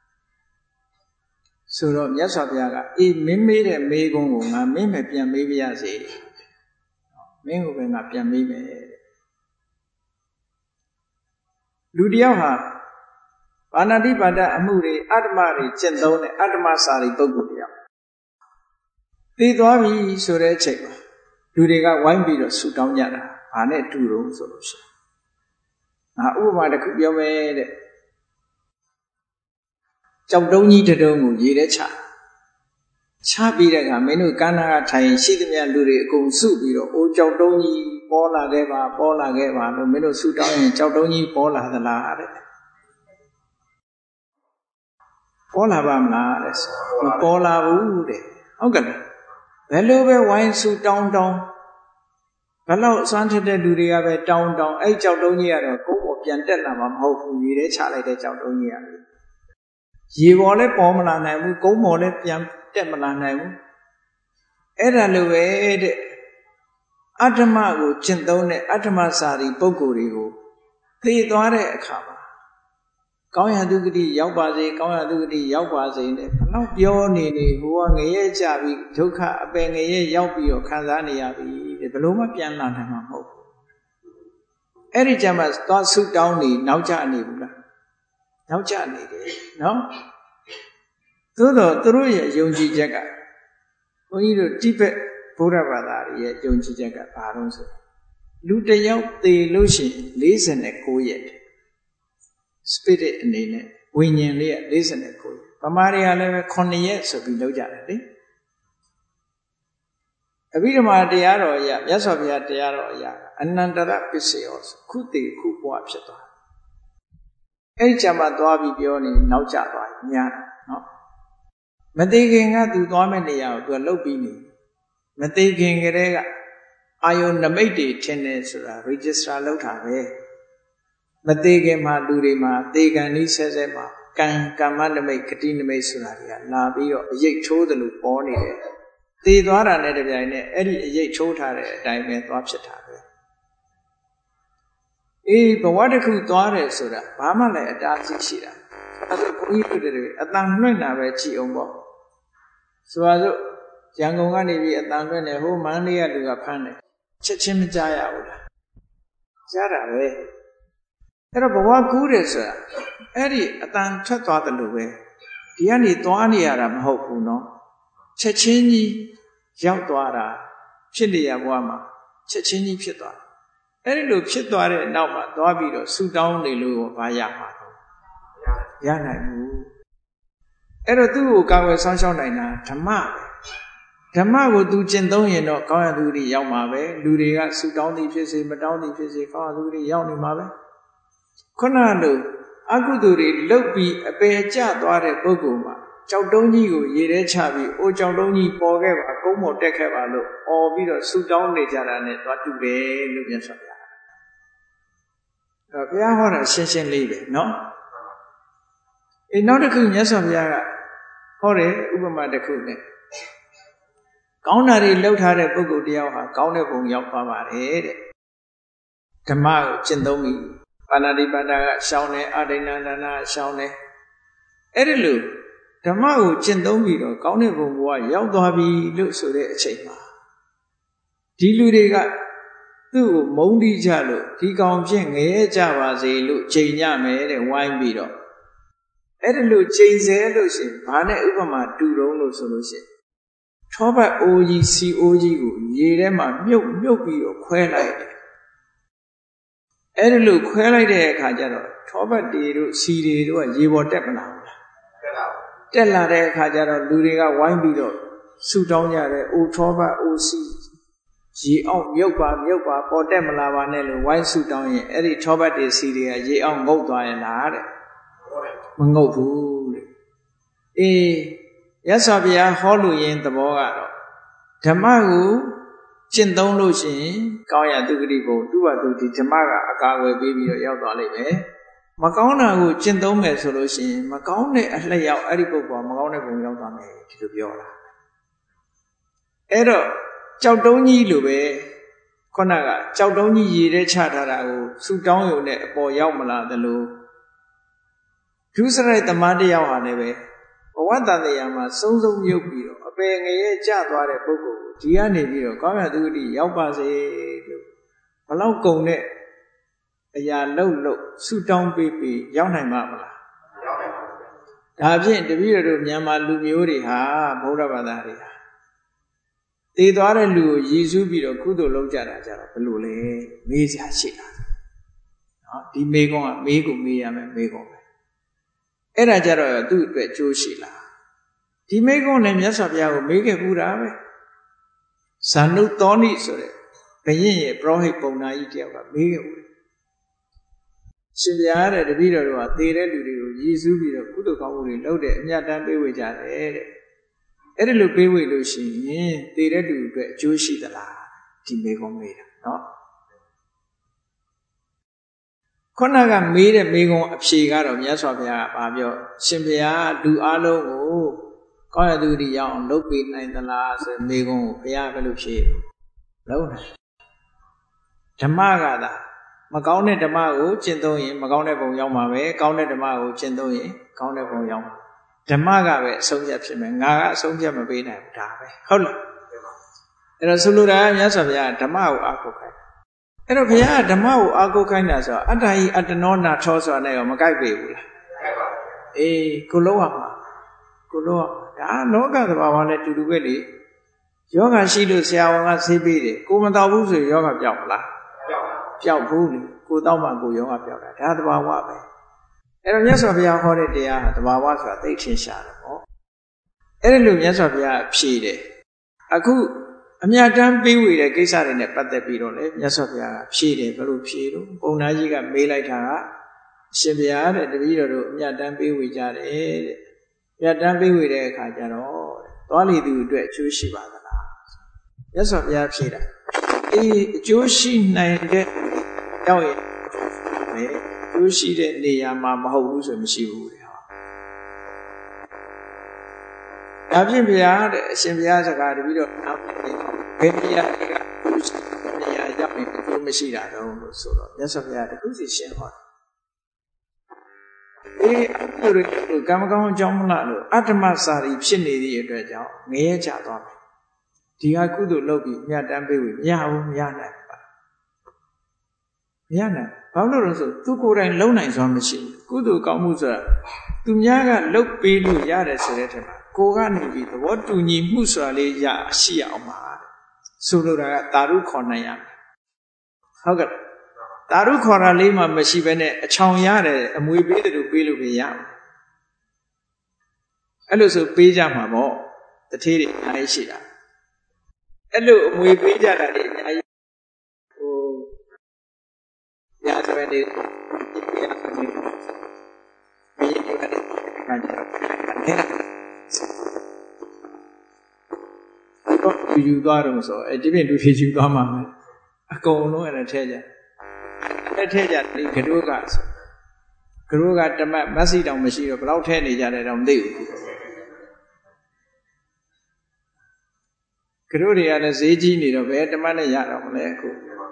ဆိုတော့မြတ်စွာဘုရားကအေးမင်းမေးတဲ့မေးခွန်းကိုငါမင်းပဲပြန်မေးပြရစေမင်းကိုပဲငါပြန်မေးမယ်လူတယောက်ဟာဘာနာတိပါဒအမှုတွေအတ္တမတွေကျင့်သုံးတဲ့အတ္တမစာရိပုဂ္ဂိုလ်တယောက်သိသွားပြီဆိုတဲ့အချိန်မှာလူတွေကဝိုင်းပြီးတော့ဆူတောင်းကြတာဘာနဲ့တူတော့ဆိုလို့ရှိရင်ငါဥပမာတစ်ခုပြောမယ်တဲ့ကြောက်တုံးကြီးတတုံးကိုရေထဲချပြီးတဲ့အခါမင်းတို့ကန်းနာကထိုင်ရှိသမျှလူတွေအကုန်စုပြီးတော့အိုးကြောက်တုံးကြီးပေါ်လာခဲ့ပါလို့မင်းတို့ဆူတောင်းရင်ကြောက်တုံးကြီးပေါ်လာသလားတဲ့ပေါ်လာပါမလားတဲ့ပေါ်လာဘူးတဲ့ဟုတ်ကဲ့ဘယ်လိုပဲဝိုင်းဆူတောင်းဘယ်လောက်အစွမ်းထက်တဲ့လူတွေကပဲတောင်းအဲ့ကြောက်တုံးကြီးကတော့ကုန်းပေါ်ပြန်တက်လာမှာမဟုတ်ဘူးရေထဲချလိုက်တဲ့ကြောက်တုံးကြီးကရေပေါ်လည်းပေါ်မလာနိုင်ဘူးကုန်းပေါ်လည်းပြန်တက်မလာနိုင်ဘူးအဲ့ဒါလိုပဲတဲ့အတ္တမကိုကျင့်သုံးတဲ့အတ္တမစာရီပုဂ္ဂိုလ်တွေကိုသိသွားတဲ့အခါမှာကောင်းရာဒုက္ခတိရောက်ပါစေကောင်းရာဒုက္ခတိရောက်ပါစေနဲ့ဘလောက်ပြောနေဟိုကငရဲကြပြီးဒုက္ခအပယ်ငရဲရောက်ပြီးတော့ခံစားနေရပြီတဲ့ဘယ်လိုမှပြန်လာနိုင်မှာမဟုတ်ဘူးအဲ့ဒီကြမှာသွားဆုတောင်းနေနောက်ကျနေဘူးလားနောက်ကျနေတယ်နော်သို့တော့သူတို့ရဲ့ယုံကြည်ချက်ကဘုန်းကြီးတို့တိဘက်ဗုဒ္ဓဘာသာရဲ့ယုံကြည်ချက်ကဘာလို့ဆိုလူတစ်ယောက်သေလို့ရှိရင်49ရက်spirit အနေနဲ့ဝိညာဉ်လေးက49ရက်ဗမာတွေကလည်းပဲ9ရက်ဆိုပြီးလောက်ကြတယ်လေအဘိဓမ္မာတရားတော်အရမြတ်စွာဘုရားတရားတော်အရအနန္တရပစ္စယောခုတည်ခုဘဝဖြစ်သွားအဲ့ဒီကြမှာသွားပြီးပြောနေနောက်ကျသွားညာနော်မသိခင်ကသူသွားမဲ့နေရာကိုသူကလှုပ်ပြီးနေမသိခင်ကတည်းကအာယုန်နမိတ်တွေထင်တယ်ဆိုတာ register လုပ်တာပဲမသေးခင်မှာလူတွေမှာသေကံဤဆဲဆဲမှာကံကမ္မနမိတ်ဂတိနမိတ်ဆိုတာတွေကလာပြီးတော့အရိပ်ထိုးတယ်လို့ပေါ်နေတယ်သေသွားတာနဲ့တပြိုင်နက်အဲ့ဒီအရိပ်ထိုးထားတဲ့အတိုင်းပဲသွားဖြစ်တာပဲအေးဘဝတစ်ခုသွားတယ်ဆိုတာဘာမှလည်းအတားအဆီးရှိတာအဲ့ဒါဘုန်းကြီးတို့တွေအတန်လွှင့်တာပဲကြည့်အောင်ပေါ့ဆိုပါစို့ရန်ကုန်ကနေပြီးအတန်လွှင့်တယ်ဟိုမန္တလေးကလူကဖမ်းတယ်ချက်ချင်းမကြားရဘူးလားကြားတာပဲအဲ့တော့ဘဝကူးတယ်ဆိုတာအဲ့ဒီအတန်ထွက်သွားတယ်လို့ပဲဒီကနေသွားနေရတာမဟုတ်ဘူးနော်ချက်ချင်းကြီးရောက်သွားတာဖြစ်နေရဘဝမှာချက်ချင်းကြီးဖြစ်သွားအဲ့ဒီလိုဖြစ်သွားတဲ့နောက်မှာသွားပြီးတော့ဆူတောင်းနေလို့ဘာရမှာရနိုင်ဘူးအဲ့တော့သူ့ကိုကာဝယ်ဆောင်ရှောက်နိုင်တာဓမ္မပဲဓမ္မကိုသူကျင့်သုံးရင်တော့ကောင်းရသူတွေရောက်မှာပဲလူတွေကဆူတောင်းသည်ဖြစ်စေမတောင်းသည်ဖြစ်စေကောင်းရသူတွေရောက်နေမှာပဲခုနလိုအကုသိုလ်တွေလုတ်ပြီးအပေကျသွားတဲ့ပုဂ္ဂိုလ်မှာကြောက်တုံးကြီးကိုရေထဲချပြီးအိုးကြောက်တုံးကြီးပေါ်ခဲ့ပါကုန်းပေါ်တက်ခဲ့ပါလို့អော်ပြီးတော့ဆူတောင်းနေကြတာနဲ့သွားတူတယ်လို့ပြန်ဆိုပြတာအဲ့တော့ဘုရားဟောတာရှင်းရှင်းလေးပဲနော်အေးနောက်တစ်ခုမြတ်စွာဘုရားကဟောတယ်ဥပမာတစ်ခုနဲ့ကောင်းတာတွေလှုပ်ထားတဲ့ပုဂ္ဂိုလ်တယောက်ဟာကောင်းတဲ့ဘုံရောက်သွားပါတယ်တဲ့ဓမ္မကိုကျင့်သုံးပြီးပါဏာတိပါဒကရှောင်းတယ်အာဒိဏဒါနရှောင်းတယ်အဲ့ဒီလိုဓမ္မကိုကျင့်သုံးပြီးတော့ကောင်းတဲ့ဘုံဘဝရောက်သွားပြီလို့ဆိုတဲ့အချိန်မှာဒီလူတွေကသူ့ကိုမုန်းတိကြလို့ဒီကောင်ဖြင့်ငရဲကြပါစေလို့ချိန်ညမယ်တဲ့ဝိုင်းပြီးတော့အဲ့ဒီလိုချိန်ဆဲလို့ရှိရင်ဘာနဲ့ဥပမာတူတုံးလို့ဆိုလို့ရှိရင်ထောပတ်အိုးကြီးစီအိုးကြီးကိုရေထဲမှာမြုပ်ပြီးတော့ခွဲလိုက်တယ်အဲ့ဒီလိုခွဲလိုက်တဲ့အခါကျတော့ထောပတ်တွေတို့စီတွေတို့ကရေပေါ်တက်မလာဘူးလားတက်လာတဲ့အခါကျတော့လူတွေကဝိုင်းပြီးတော့ဆူတောင်းကြတယ်အိုထောပတ်အိုစီရေအောင်မြုပ်ပါပေါ်တက်မလာပါနဲ့လို့ဝိုင်းဆူတောင်းရင်အဲ့ဒီထောပတ်တွေစီတွေကရေအောင်ငုတ်သွားရင်လားတဲ့မငုတ်ဘူးတဲ့အေးရသော်ဘုရားဟောလို့ရင်သဘောကတော့ဓမ္မကိုကျင့်သုံးလို့ရှိရင်ကောင်းရသူဂတိဘုံသူ့ဘာသူဒီဓမ္မကအကာအကွယ်ပေးပြီးတော့ရောက်သွားလိမ့်မယ်မကောင်းတာကိုကျင့်သုံးမယ်ဆိုလို့ရှိရင်မကောင်းတဲ့အလှည့်ရောက်အဲ့ဒီပုဂ္ဂိုလ်ကမကောင်းတဲ့ဘုံရောက်သွားမယ်ဒီလိုပြောတာအဲ့တော့ကြောက်တုံးကြီးလိုပဲခုနကကြောက်တုံးကြီးရေထဲချထားတာကိုဆူတောင်းရုံနဲ့အပေါ်ရောက်မလာသလိုဒုစရိုက်သမားတယောက်ဟာလည်းပဲဘဝတန်တရားမှာစုံမြုပ်ပြီးတော့အပယ်ငရဲကျသွားတဲ့ပုဂ္ဂိုလ်ကိုဒီကနေပြီးတော့ကောင်းရသူဂတိရောက်ပါစေလို့ဘလောက်ကုန်တဲ့အရာလှုပ်ဆူတောင်းပေးရောက်နိုင်မှာမလားရောက်နိုင်ပါဘူးဒါဖြင့်တပည့်တော်တို့မြန်မာလူမျိုးတွေဟာဗုဒ္ဓဘာသာတွေဟာတည်သွားတဲ့လူကိုရည်စူးပြီးတော့ကုသိုလ်လုပ်ကြတာကြတော့ဘယ်လိုလဲမေးစရာရှိတာနော်ဒီမေးခွန်းကမေးကိုမေးရမယ်မေးခွန်းပဲအဲ့ဒါကြတော့သူ့အတွက်ကြိုးရှိလားဒီမေးခွန်းနဲ့မြတ်စွာဘုရားကိုမေးခဲ့ဘူးတာပဲဇာနုသောဏိဆိုတဲ့ဘုရင်ရဲ့ပရောဟိတ်ပုံနာကြီးတယောက်ကမေးခဲ့ဘူးရှင်ဘုရားတဲ့တပည့်တော်တို့ကသေတဲ့လူတွေကိုရည်စူးပြီးတော့ကုသိုလ်ကောင်းမှုတွေလုပ်တဲ့အမြတ်တမ်းပေးဝေကြတယ်တဲ့အဲ့ဒီလိုပေးဝေလို့ရှိရင်သေတဲ့လူအတွက်အကျိုးရှိသလားဒီမေးခွန်းမေးတာနော်ခုနကမေးတဲ့မေးခွန်းအဖြေကတော့မြတ်စွာဘုရားကပြောရှင်ဘုရားလူအလုံးကိုကောင်းရသူတွေရောက်အောင်လုပ်ပေးနိုင်သလားဆိုမေးခွန်းကိုဘုရားဘယ်လိုဖြေလုံးတယ်ဓမ္မကသာမကောင်းတဲ့ဓမ္မကိုကျင့်သုံးရင်မကောင်းတဲ့ဘုံရောက်မှာပဲကောင်းတဲ့ဓမ္မကိုကျင့်သုံးရင်ကောင်းတဲ့ဘုံရောက်မှာဓမ္မကပဲအဆုံးဖြတ်ဖြစ်မယ်ငါကအဆုံးဖြတ်မပေးနိုင်ဘူးဒါပဲဟုတ်လားအဲ့တော့ဆိုလိုတာကမြတ်စွာဘုရားဓမ္မကိုအားကိုးခိုင်းအဲ့တော့ဘုရားကဓမ္မကိုအားကိုးခိုင်းတာဆိုတော့အတ္တဟိအတ္တနောနာထောဆိုတာနဲ့ရောမကိုက်ပေဘူးလားကိုက်ပါဘူးအေးကိုလုံးရမှာဒါလောကသဘာဝနဲ့တူတူပဲလေယောဂရှိလို့ဆရာဝန်ကဆေးပေးတယ်ကိုမတော်ဘူးဆိုယောဂပျောက်မလားပျောက်ဘူးလေကိုတော့မှကိုယောဂပျောက်တာဒါသဘာဝပဲအဲ့တော့မြတ်စွာဘုရားဟောတဲ့တရားဟာသဘာဝဆိုတာသိထင်ရှားတယ်ပေါ့အဲ့ဒီလိုမြတ်စွာဘုရားဖြေတယ်အခုအမြတ်တမ်းပေးဝေတဲ့ကိစ္စတွေနဲ့ပတ်သက်ပြီးတော့လေမြတ်စွာဘုရားကဖြေတယ်ဘယ်လိုဖြေတော့ပုံနာကြီးကမေးလိုက်တာကအရှင်ဘုရားတဲ့တပည့်တော်တို့အမြတ်တမ်းပေးဝေကြတယ်တဲ့မြတ်တမ်းပေးဝေတဲ့အခါကျတော့သွားလေသူအတွက်အကျိုးရှိပါသလားမြတ်စွာဘုရားဖြေတာကျိုးရှိနိုင်တဲ့ရောက်ရင်ပဲကျိုးရှိတဲ့နေရာမှာမဟုတ်ဘူးဆိုမရှိဘူးတဲ့ဒါဖြင့်ဗျာတဲ့အရှင်ဘုရားစကားတပည့်တော့ဘယ်နေရာကနေရာရောက်ရင်ကျိုးမရှိတာတော့လို့ဆိုတော့မြတ်စွာဘုရားတခုစီရှင်းဟောအဲ့လိုကံမကောင်းအကြောင်းမလားလို့အတ္တမစာရီဖြစ်နေသည့်အတွက်ကြောင့်ငရဲချသွားမယ်ဒီဟာကုသိုလ်လုပ်ပြီးမြတ်တမ်းပေးလို့မရဘူးမရနိုင်ပါမရနိုင်ဘာလို့လဲဆိုသူကိုယ်တိုင်လုံနိုင်စွာမရှိဘူးကုသိုလ်ကောင်းမှုဆိုတာသူများကလုပ်ပေးလို့ရတယ်ဆိုတဲ့ထက်မှာကိုကနေပြီးသဘောတူညီမှုဆိုတာလေးရရှိအောင်ပါဆိုလိုတာကတာရုခေါ်နိုင်ရမယ်ဟုတ်ကဲ့တာရုခေါ်တာလေးမှမရှိဘဲနဲ့အချောင်ရတယ်အမွေပေးတယ်လို့ပေးလို့မရဘူးအဲ့လိုဆိုပေးကြမှာပေါ့တထေးတွေအများကြီးရှိတာအဲ့လိုအမွေပေးကြတာတွေအများကြီးရာဇဝင်တွေဘယ်တော့ယူသွားတော့ဆိုဒီပြင်လူဖြည့်ယူသွားမှာပဲအကုန်လုံးအဲ့ဒါထဲကြအဲ့ထဲကြဒီကတို့ကတမတ်မက်ဆီတောင်မရှိတော့ဘယ်တော့ထဲနေကြတယ်တော့မသိဘူးကတို့တွေကလည်းဈေးကြီးနေတော့ဘယ်တမတ်နဲ့ရတော့မလဲအခု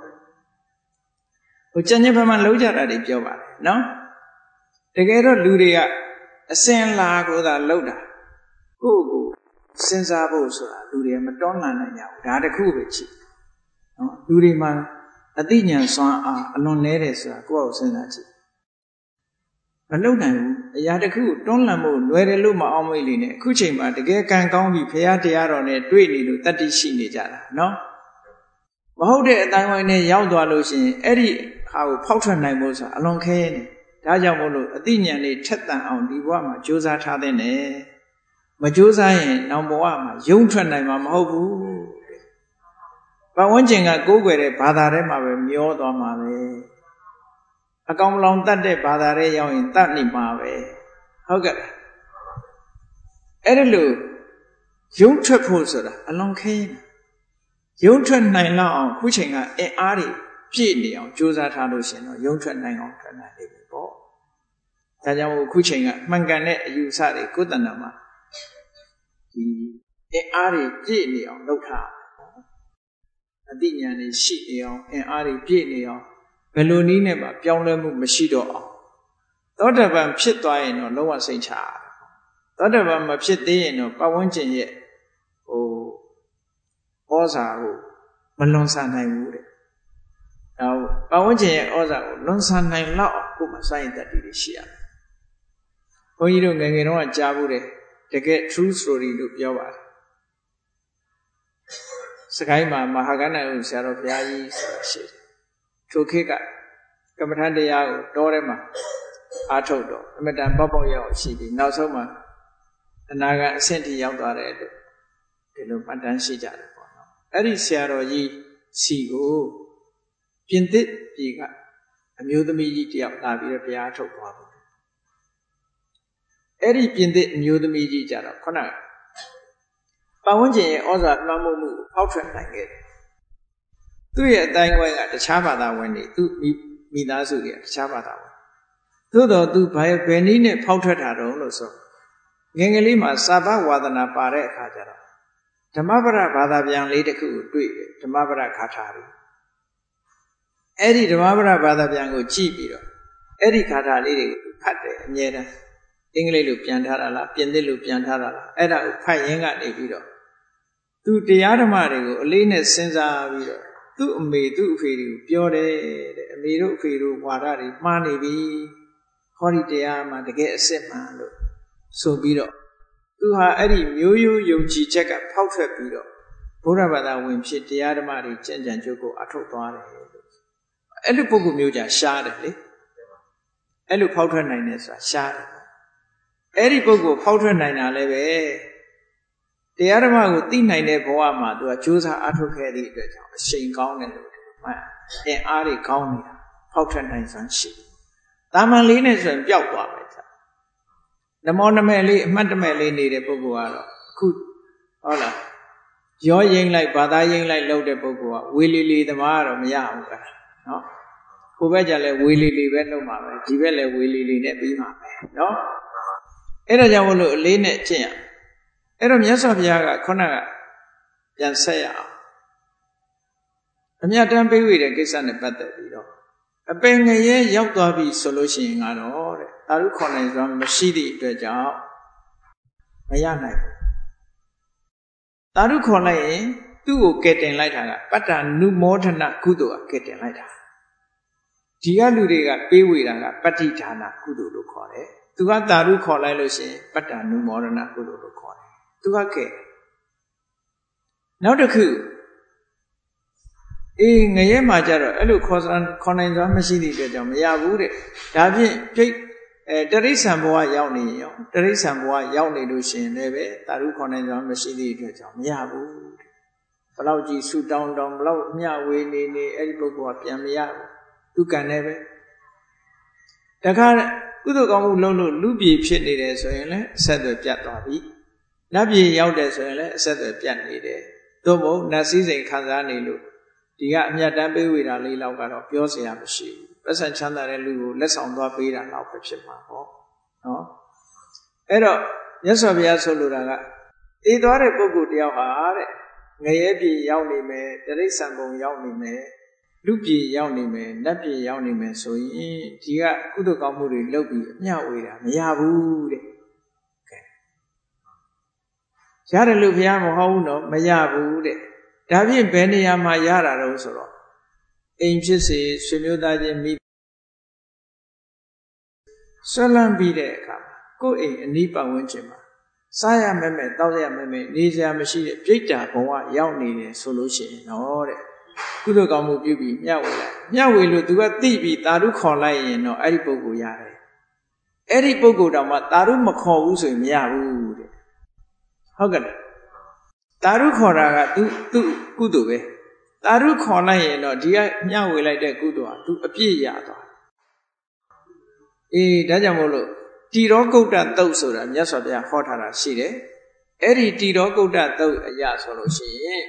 ကျန်ကျင်ဖမှလုံးကြတာတွေပြောပါတယ်နော်တကယ်တော့လူတွေကအစင်လာကိုသာလုံးတာကိုစဉ်းစားဖို့ဆိုတာလူတွေမတွန်းလှန်နိုင်ကြဘူးဒါတခုပဲရှိနော်လူတွေမှာအသိဉာဏ်စွမ်းအားအလွန်နည်းတယ်ဆိုတာကိုယ့်အကိုစဉ်းစားကြည့်မလုံနိုင်ဘူးအရာတခုတွန်းလှန်ဖို့လွယ်တယ်လို့မအောင်မိလေနဲ့အခုချိန်မှာတကယ်ကံကောင်းပြီဘုရားတရားတော်နဲ့တွေ့နေလို့တတ္တိရှိနေကြတာနော်မဟုတ်တဲ့အတိုင်းဝိုင်းနဲ့ရောက်သွားလို့ရှိရင်အဲ့ဒီဟာကိုဖောက်ထွက်နိုင်ဖို့ဆိုတာအလွန်ခဲနေဒါကြောင့်မို့လို့အသိဉာဏ်လေးထက်သန်အောင်ဒီဘဝမှာကြိုးစားထားတဲ့နဲ့မကြိုးစားရင်နောက်ဘဝမှာယုံထွက်နိုင်မှာမဟုတ်ဘူးပတ်ဝန်းကျင်ကကိုးကွယ်တဲ့ဘာသာထဲမှာပဲမျောသွားမှာပဲအကောင်မလောင်တတ်တဲ့ဘာသာထဲရောက်ရင်တတ်နေမှာပဲဟုတ်ကဲ့အဲ့ဒါလို့ယုံထွက်ဖို့ဆိုတာအလွန်ခဲယုံထွက်နိုင်လောက်အောင်ခုချိန်ကအင်အားတွေပြည့်နေအောင်ကြိုးစားထားလို့ရှင်တော့ယုံထွက်နိုင်အောင်ထွက်နိုင်လိမ့်မယ်ပေါ့ဒါကြောင့်ခုချိန်ကမှန်ကန်တဲ့အယူဆတွေကိုယ်တဏ္ဍာမှာဒီအင်အားတွေပြည့်နေအောင်လုပ်ထားအသိဉာဏ်တွေရှိနေအောင်အင်အားတွေပြည့်နေအောင်ဘယ်လိုနည်းနဲ့မှပြောင်းလဲမှုမရှိတော့အောင်သောတပန်ဖြစ်သွားရင်တော့လုံးဝစိတ်ချသောတပန်မဖြစ်သေးရင်တော့ပတ်ဝန်းကျင်ရဲ့ဩဇာကိုမလွန်ဆန်နိုင်ဘူးတဲ့ပတ်ဝန်းကျင်ရဲ့ဩဇာကိုလွန်ဆန်နိုင်လောက်ကိုမှစိုင်းတတ်တည်ရှိရတယ်ဘုန်းကြီးတို့ငယ်ငယ်တုန်းကကြားဘူးတယ်တကယ် true story လို့ပြောပါတယ်စကိုင်းမှာမဟာကဏ္ဍဥဆရာတော်ဘုရားကြီးဆိုတာရှိတယ်ထိုခေတ်ကကမ္မထန်တရားကိုတောထဲမှာအားထုတ်တော့အမတန်ပေါက်ပေါက်ရောက်ရှိပြီးနောက်ဆုံးမှာအနာဂတ်အဆင့်ထိရောက်သွားတယ်လို့ဒီလိုမှတ်တမ်းရှိကြတယ်ပေါ့နော်အဲ့ဒီဆရာတော်ကြီးစီကိုပြင်သစ်ပြည်ကအမျိုးသမီးကြီးတယောက်လာပြီးတော့တရားထုတ်သွားတယ်အဲ့ဒီပြင်သစ်အမျိုးသမီးကြီးကြတော့ခုနကပတ်ဝန်းကျင်ရဲ့ဩဇာလွှမ်းမိုးမှုကိုဖောက်ထွက်နိုင်ခဲ့တယ်သူ့ရဲ့အတိုင်းဝိုင်းကတခြားဘာသာဝင်တွေသူ့မိသားစုတွေကတခြားဘာသာဝင်သို့တော့သူဘယ်နည်းနဲ့ဖောက်ထွက်တာတုံးလို့ဆိုငယ်ငယ်လေးမှာစာဘဝါဒနာပါတဲ့အခါကျတော့ဓမ္မပဒဘာသာပြန်လေးတစ်ခုကိုတွေ့တယ်ဓမ္မပဒခါထာလေးအဲ့ဒီဓမ္မပဒဘာသာပြန်ကိုကြည့်ပြီးတော့အဲ့ဒီခါထာလေးတွေကိုဖတ်တယ်အမြဲတမ်းအင်္ဂလိပ်လိုပြန်ထားတာလားပြင်သစ်လိုပြန်ထားတာလားအဲ့ဒါကိုဖတ်ရင်းကနေပြီးတော့သူတရားဓမ္မတွေကိုအလေးနဲ့စဉ်းစားပြီးတော့သူ့အမေသူ့အဖေတွေကိုပြောတယ်တဲ့အမေတို့အဖေတို့ဝါဒတွေမှားနေပြီဟောဒီတရားမှာတကယ်အစစ်မှန်လို့ဆိုပြီးတော့သူဟာအဲ့ဒီမျိုးရိုးယုံကြည်ချက်ကဖောက်ထွက်ပြီးတော့ဘုရားဘာသာဝင်ဖြစ်တရားဓမ္မတွေကြံ့ကြံ့ကြိုးကိုအထုတ်သွားတယ်လို့အဲ့လိုပုဂ္ဂိုလ်မျိုးကြရှားတယ်လေအဲ့လိုဖောက်ထွက်နိုင်တယ်ဆိုတာရှားတယ်အဲ့ဒီပုဂ္ဂိုလ်ဖောက်ထွက်နိုင်တာလည်းပဲတရားဓမ္မကိုသိနိုင်တဲ့ဘဝမှာသူကကြိုးစားအထုတ်ခဲ့သည့်အတွက်ကြောင့်အရှိန်ကောင်းတယ်လို့မှတ်အင်အားတွေကောင်းနေတာဖောက်ထွက်နိုင်စွမ်းရှိတယ်။တာမန်လေးနဲ့ဆိုရင်ပျောက်သွားမယ်နမောနမဲလေးအမှတ်တမဲ့လေးနေတဲ့ပုဂ္ဂိုလ်ကတော့အခုဟုတ်လားရောရင်းလိုက်ဘာသာရင်းလိုက်လုပ်တဲ့ပုဂ္ဂိုလ်ကဝေလီလီသမားကတော့မရဘူးကနော်ကိုယ်ဘက်ကြလဲဝေလီလီပဲလုပ်မှာပဲဒီဘက်လဲဝေလီလီနဲ့ပြီးမှာပဲနော်အဲ့ဒါကြောင့်မလို့အလေးနဲ့ကျင့်ရအဲ့တော့မြတ်စွာဘုရားကခုနကပြန်ဆက်ရအောင်အမြတ်တမ်းပေးဝေတဲ့ကိစ္စနဲ့ပတ်သက်ပြီးတော့အပင်ငရဲရောက်သွားပြီဆိုလို့ရှိရင်ကတော့တဲ့သာဓုခေါ်နိုင်စွာမရှိသည့်အတွက်ကြောင့်မရနိုင်ဘူးသာဓုခေါ်လိုက်ရင်သူ့ကိုကယ်တင်လိုက်တာကပတ္တနုမောဒနာကုသိုလ်ကကယ်တင်လိုက်တာဒီကလူတွေကပေးဝေတာကပတ္တိဌာနာကုသိုလ်လို့ခေါ်တယ်သူကသာဓုခေါ်လိုက်လို့ရှိရင်ပတ္တနုမောဒနာကုသိုလ်လို့ခေါ်တယ်သူကကဲနောက်တစ်ခုငရဲမှာကြတော့အဲ့လိုခေါ်နိုင်စွာမရှိသည့်အတွက်ကြောင့်မရဘူးတဲ့ဒါဖြင့်ပြိတ်တရိစ္ဆာန်ဘဝရောက်နေရောတရိစ္ဆာန်ဘဝရောက်နေလို့ရှိရင်လည်းပဲသာဓုခေါ်နိုင်စွာမရှိသည့်အတွက်ကြောင့်မရဘူးတဲ့ဘလောက်ကြီးဆူတောင်းတောင်းဘလောက်မျှဝေနေအဲ့ဒီပုဂ္ဂိုလ်ကပြန်မရဘူးသူကံနဲ့ပဲတခါကုသိုလ်ကောင်းမှုလုပ်လို့လူပြည်ဖြစ်နေတယ်ဆိုရင်လည်းအဆက်အသွယ်ပြတ်သွားပြီနတ်ပြည်ရောက်တယ်ဆိုရင်လည်းအဆက်အသွယ်ပြတ်နေတယ်သို့မဟုတ်နတ်စည်းစိမ်ခံစားနေလို့ဒီကအမြတ်တမ်းပေးဝေတာလေးလောက်ကတော့ပြောစရာမရှိဘူးပတ်စံချမ်းသာတဲ့လူကိုလက်ဆောင်သွားပေးတာတော့ပဲဖြစ်မှာပေါ့နော်အဲ့တော့မြတ်စွာဘုရားဆိုလိုတာကအေးသွားတဲ့ပုဂ္ဂိုလ်တယောက်ဟာတဲ့ငရဲပြည်ရောက်နေမယ်တိရစ္ဆာန်ဘုံရောက်နေမယ်လူပြည်ရောက်နေမယ်နတ်ပြည်ရောက်နေမယ်ဆိုရင်ဒီကကုသိုလ်ကောင်းမှုတွေလုပ်ပြီးအမျှဝေတာမရဘူးတဲ့ကဲရတယ်လို့ဘုရားမဟုတ်ဘူးနော်မရဘူးတဲ့ဒါဖြင့်ဘယ်နေရာမှာရတာတော့ဆိုတော့အိမ်ဖြစ်စေဆွေမျိုးသားချင်းမိဆွလန်းပြီးတဲ့အခါကိုယ့်အိမ်အနီးပတ်ဝန်းကျင်မှာစားရမဲ့မဲ့တောက်ရမဲ့မဲ့နေစရာမရှိတဲ့ပြိတ္တာဘဝရောက်နေတယ်ဆိုလို့ရှိရင်တော့တဲ့ကုသိုလ်ကောင်းမှုပြုပြီးမျှဝေလိုက်မျှဝေလို့သူကသိပြီးသာဓုခေါ်လိုက်ရင်တော့အဲ့ဒီပုဂ္ဂိုလ်ရတယ်အဲ့ဒီပုဂ္ဂိုလ်တောင်မှသာဓုမခေါ်ဘူးဆိုရင်မရဘူးတဲ့ဟုတ်ကဲ့သာဓုခေါ်တာကသူကုသိုလ်ပဲသာဓုခေါ်လိုက်ရင်တော့ဒီကမျှဝေလိုက်တဲ့ကုသိုလ်ဟာသူအပြည့်ရသွားဒါကြောင့်မို့လို့တိရောကုဋ္ဌသုတ်ဆိုတာမြတ်စွာဘုရားဟောထားတာရှိတယ်အဲ့ဒီတိရောကုဋ္ဌသုတ်အရာဆိုလို့ရှိရင်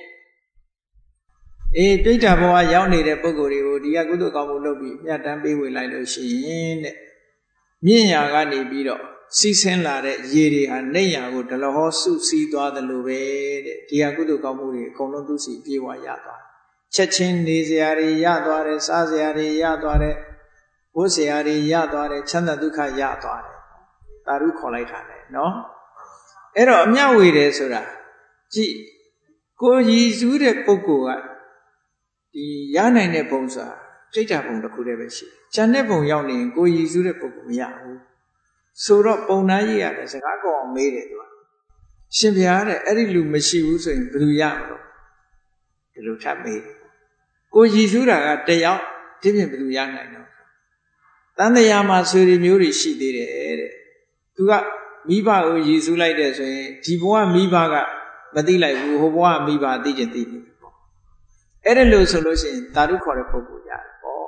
ပြိတ္တာဘဝရောက်နေတဲ့ပုဂ္ဂိုလ်တွေကိုဒီကကုသိုလ်ကောင်းမှုလုပ်ပြီးမြတ်တမ်းပေးဝေလိုက်လို့ရှိရင်တဲ့မြင့်ရာကနေပြီးတော့စီးဆင်းလာတဲ့ရေတွေဟာနေရာကိုဒလဟောစုစည်းသွားတယ်လို့ပဲတဲ့ဒီကကုသိုလ်ကောင်းမှုတွေအကုန်လုံးသူစီပြေဝရသွားချက်ချင်းနေစရာတွေရသွားတယ်စားစရာတွေရသွားတယ်ဝတ်စရာတွေရသွားတယ်ချမ်းသာဒုက္ခရသွားတယ်သာဓုခေါ်လိုက်တာလေနော်အဲ့တော့အမျှဝေတယ်ဆိုတာကြည့်ကိုရည်စူးတဲ့ပုဂ္ဂိုလ်ကဒီရနိုင်တဲ့ဘုံဆိုတာပြိတ္တာဘုံတစ်ခုတည်းပဲရှိတယ်။ကျန်တဲ့ဘုံရောက်နေရင်ကိုရည်စူးတဲ့ပုဂ္ဂိုလ်မရဘူး။ဆိုတော့ပုံနာကြီးရတယ်စကားကောင်းအောင်မေးတယ်သူက။ရှင်ဘုရားတဲ့အဲ့ဒီလူမရှိဘူးဆိုရင်ဘယ်သူရမလို့ဒီလိုထပ်မေးတယ်။ကိုရည်စူးတာကတယောက်ဒီပြင်ဘယ်သူရနိုင်တော့။တန်တရားမှာဆွေတွေမျိုးတွေရှိသေးတယ်တဲ့။သူကမိဘကိုရည်စူးလိုက်တဲ့ဆိုရင်ဒီဘဝမိဘကမသိလိုက်ဘူးဟိုဘဝမိဘသိချင်သိနေတယ်ပေါ့အဲ့ဒါလို့ဆိုလို့ရှိရင်သာဓုခေါ်တဲ့ပုဂ္ဂိုလ်ရတယ်ပေါ့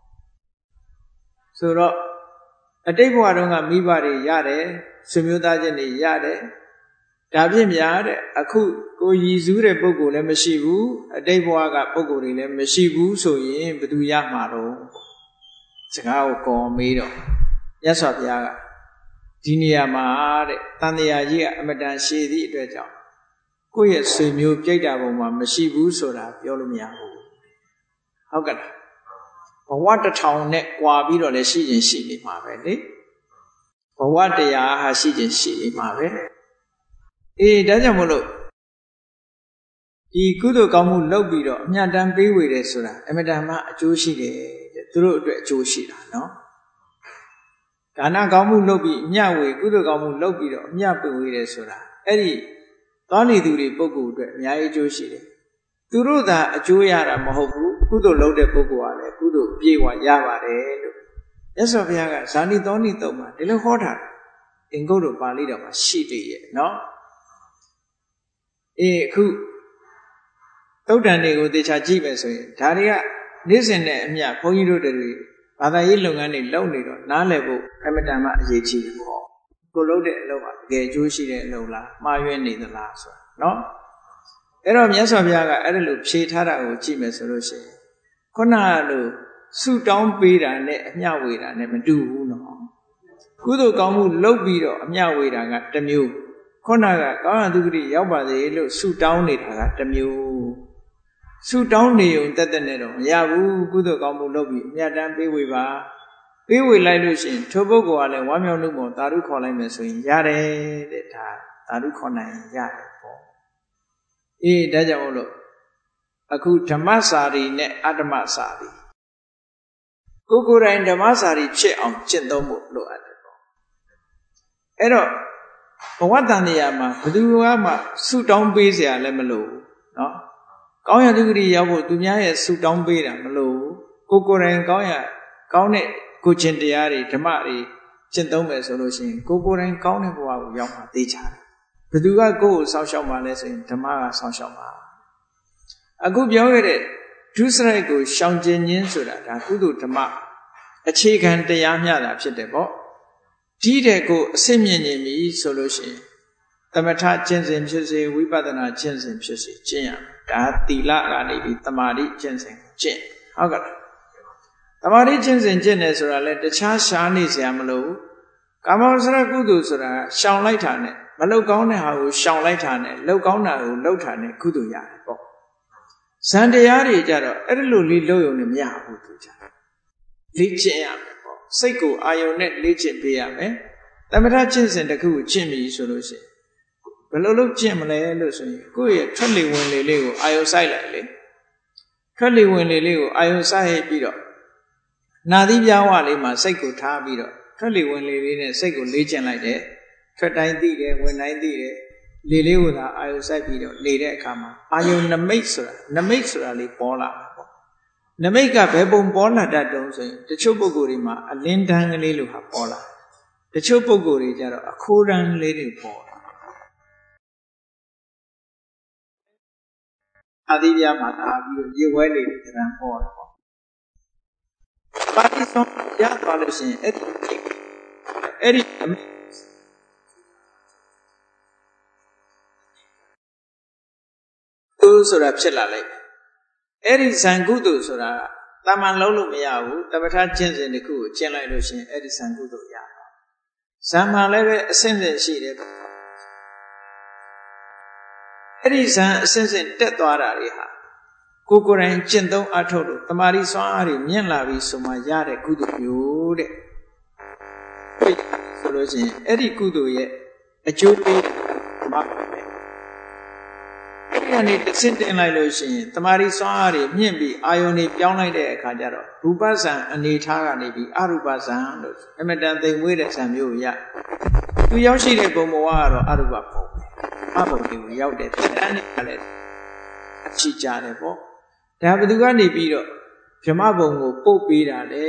ဆိုတော့အတိတ်ဘဝတုန်းကမိဘတွေရတယ်ဆွေမျိုးသားချင်းတွေရတယ်ဒါဖြင့်များတဲ့အခုကိုရည်စူးတဲ့ပုဂ္ဂိုလ်လည်းမရှိဘူးအတိတ်ဘဝကပုဂ္ဂိုလ်တွေလည်းမရှိဘူးဆိုရင်ဘယ်သူရမှာတော့စကားကိုကော်မေးတော့မြတ်စွာဘုရားကဒီနေရာမှာတဲ့တန်တရားကြီးကအမတန်ရှည်သည့်အတွက်ကြောင့်ကိုယ့်ရဲ့ဆွေမျိုးပြိတ္တာဘုံမှာမရှိဘူးဆိုတာပြောလို့မရဘူးဟုတ်ကဲ့လားဘဝတစ်ထောင်နဲ့ကွာပြီးတော့လည်းရှိရင်ရှိနေမှာပဲလေဘဝတရားဟာရှိရင်ရှိနေမှာပဲဒါကြောင့်မို့လို့ဒီကုသိုလ်ကောင်းမှုလုပ်ပြီးတော့အမြတ်တမ်းပေးဝေတယ်ဆိုတာအမတန်မှအကျိုးရှိတယ်တဲ့သူတို့အတွက်အကျိုးရှိတာနော်ဒါနကောင်းမှုလုပ်ပြီးအမြတ်ဝေကုသိုလ်ကောင်းမှုလုပ်ပြီးတော့အမြတ်ပေးဝေတယ်ဆိုတာအဲ့ဒီသွားနေသူတွေပုဂ္ဂိုလ်အတွက်အများကြီးအကျိုးရှိတယ်သူတို့သာအကျိုးရတာမဟုတ်ဘူးကုသိုလ်လုပ်တဲ့ပုဂ္ဂိုလ်ကလည်းကုသိုလ်ပြေဝရပါတယ်လို့မြတ်စွာဘုရားကဇာနိသောနိတုံမှာဒီလိုဟောထားတယ်အင်္ဂုတ္တပါဠိတော်မှာရှိသေးရဲ့နော်အခုသုတ်တန်တွေကိုသေချာကြည့်မယ်ဆိုရင်ဒါတွေကနေ့စဉ်နဲ့အမျှဘုန်းကြီးတို့တွေဘာသာရေးလုပ်ငန်းတွေလုပ်နေတော့နားလည်ဖို့အမတန်မှအရေးကြီးတယ်ပေါ့ကိုလုပ်တဲ့အလုပ်ကတကယ်အကျိုးရှိတဲ့အလုပ်လားမှားယွင်းနေသလားဆိုတာနော်အဲ့တော့မြတ်စွာဘုရားကအဲ့ဒါလိုဖြေထားတာကိုကြည့်မယ်ဆိုလို့ရှိရင်ခုနကလိုဆုတောင်းပေးတာနဲ့အမျှဝေတာနဲ့မတူဘူးနော်ကုသိုလ်ကောင်းမှုလုပ်ပြီးတော့အမျှဝေတာကတစ်မျိုးခုနကကောင်းရသူဂတိရောက်ပါစေလို့ဆုတောင်းနေတာကတစ်မျိုးဆုတောင်းနေုံတက်တက်နဲ့တော့မရဘူးကုသိုလ်ကောင်းမှုလုပ်ပြီးအမြတ်တမ်းပေးဝေပါပေးဝေလိုက်လို့ရှိရင်ထိုပုဂ္ဂိုလ်ကလည်းဝမ်းမြောက်မှုပေါ်သာဓုခေါ်လိုက်မယ်ဆိုရင်ရတယ်တဲ့ဒါသာဓုခေါ်နိုင်ရတယ်ပေါ့အေးဒါကြောင့်မို့လို့အခုဓမ္မစာရီနဲ့အတ္တမစာရီကိုယ်တိုင်ဓမ္မစာရီဖြစ်အောင်ကျင့်သုံးဖို့လိုအပ်တယ်ပေါ့အဲ့တော့ဘဝတန်တရားမှာဘယ်သူမှဆုတောင်းပေးเสียလည်းမလိုဘူးเนาะကောင်းရသူဂတိရောက်ဖို့သူများရဲ့ဆုတောင်းပေးတာမလိုဘူးကိုယ်တိုင်ကောင်းတဲ့ကိုချင်းတရားတွေဓမ္မတွေကျင့်သုံးမယ်ဆိုလို့ရှိရင်ကိုယ်တိုင်ကောင်းတဲ့ဘဝကိုရောက်မှာသိချတယ်ဘယ်သူကကိုယ့်ကိုစောင့်ရှောက်မှာလဲဆိုရင်ဓမ္မကစောင့်ရှောက်မှာအခုပြောခဲ့တဲ့ဒုစရိုက်ကိုရှောင်ကျဉ်ခြင်းဆိုတာဒါကုသိုလ်ဓမ္မအခြေခံတရားမျှတာဖြစ်တယ်ပေါ့ဒီတဲ့ကိုအစစ်မြင့်နေပြီဆိုလို့ရှိရင်သမထကျင့်စဉ်ဖြစ်စေဝိပဿနာကျင့်စဉ်ဖြစ်စေကျင့်ရမယ်ဒါသီလကနေပြီးတမာတိကျင့်စဉ်ကျင့်ဟုတ်ကဲ့တမာတိကျင့်စဉ်ကျင့်တယ်ဆိုတာလဲတခြားရှားနေစရာမလိုဘူးကာမဝဆရကုသိုလ်ဆိုတာရှောင်လိုက်တာနဲ့မလောက်ကောင်းတဲ့ဟာကိုရှောင်လိုက်တာနဲ့လောက်ကောင်းတာကိုလောက်တာနဲ့ကုသိုလ်ရတယ်ပေါ့ဇန်တရားတွေကြတော့အဲ့လိုလေးလောက်ရုံနဲ့မရဘူးသူကြလေ့ကျင့်ရမယ်ပေါ့စိတ်ကိုအာယုံနဲ့လေ့ကျင့်ပေးရမယ်သမထကျင့်စဉ်တစ်ခုကိုကျင့်ပြီဆိုလို့ရှိရင်ဘယ်လိုလုပ်ကျင့်မလဲလို့ဆိုရင်ကိုယ့်ရဲ့ထွက်လေဝင်လေလေးကိုအာယုံစိုက်လိုက်လေထွက်လေဝင်လေလေးကိုအာယုံစိုက်ပြီးတော့နာသီးပြားဝလေးမှာစိတ်ကိုထားပြီးတော့ထွက်လေဝင်လေလေးနဲ့စိတ်ကိုလေ့ကျင့်လိုက်တယ်ထွက်တိုင်းသိတယ်ဝင်တိုင်းသိတယ်လေလေးကိုသာအာယုံစိုက်ပြီးတော့နေတဲ့အခါမှာအာယုံနမိတ်ဆိုတာလေးပေါ်လာမှာပေါ့နမိတ်ကဘယ်ပုံပေါ်လာတတ်တုံးဆိုရင်တချို့ပုဂ္ဂိုလ်တွေမှာအလင်းတန်းကလေးလိုဟာပေါ်လာတချို့ပုဂ္ဂိုလ်တွေကြတော့အခိုးတန်းလေးတွေပေါ်လာအာတိပြားမှာထားပြီးတော့ရေဝဲလေးတွေတရံပေါ်လာပေါ့ပါဠိဆုံးရသွားလို့ရှိရင်အဲ့ဒီကုသိုလ်ဆိုတာဖြစ်လာလိုက်အဲ့ဒီဇံကုသိုလ်ဆိုတာတာမန်လုံးလို့မရဘူးတပဋ္ဌာန်းကျင့်စဉ်တစ်ခုကိုကျင့်လိုက်လို့ရှိရင်အဲ့ဒီဇံကုသိုလ်ရတော့ဇံမှာလည်းပဲအဆင့်ဆင့်ရှိတယ်အဲ့ဒီဇံအဆင့်ဆင့်တက်သွားတာတွေဟာကိုယ်တိုင်ကျင့်သုံးအထုတ်လို့တမာရီစွမ်းအားတွေမြင့်လာပြီဆိုမှရတဲ့ကုသိုလ်မျိုးတဲ့ဆိုလို့ရှိရင်အဲ့ဒီကုသိုလ်ရဲ့အကျိုးပေးမှာအဲ့ဒီကနေတစ်ဆင့်တင်လိုက်လို့ရှိရင်တမာရီစွမ်းအားတွေမြင့်ပြီးအာယုန်တွေပြောင်းလိုက်တဲ့အခါကျတော့ရူပဇံအနေထားကနေပြီးအရူပဇံလို့အမတန်သိမ်မွေးတဲ့ဇံမျိုးကိုရသူရောက်ရှိတဲ့ဘုံဘဝကတော့အရူပဘုံအဘုံတွေကိုရောက်တဲ့တန်းနဲ့လည်းအချီကြတယ်ပေါ့ဒါဘယ်သူကနေပြီးတော့ဗြဟ္မဘုံကိုပုတ်ပေးတာလေ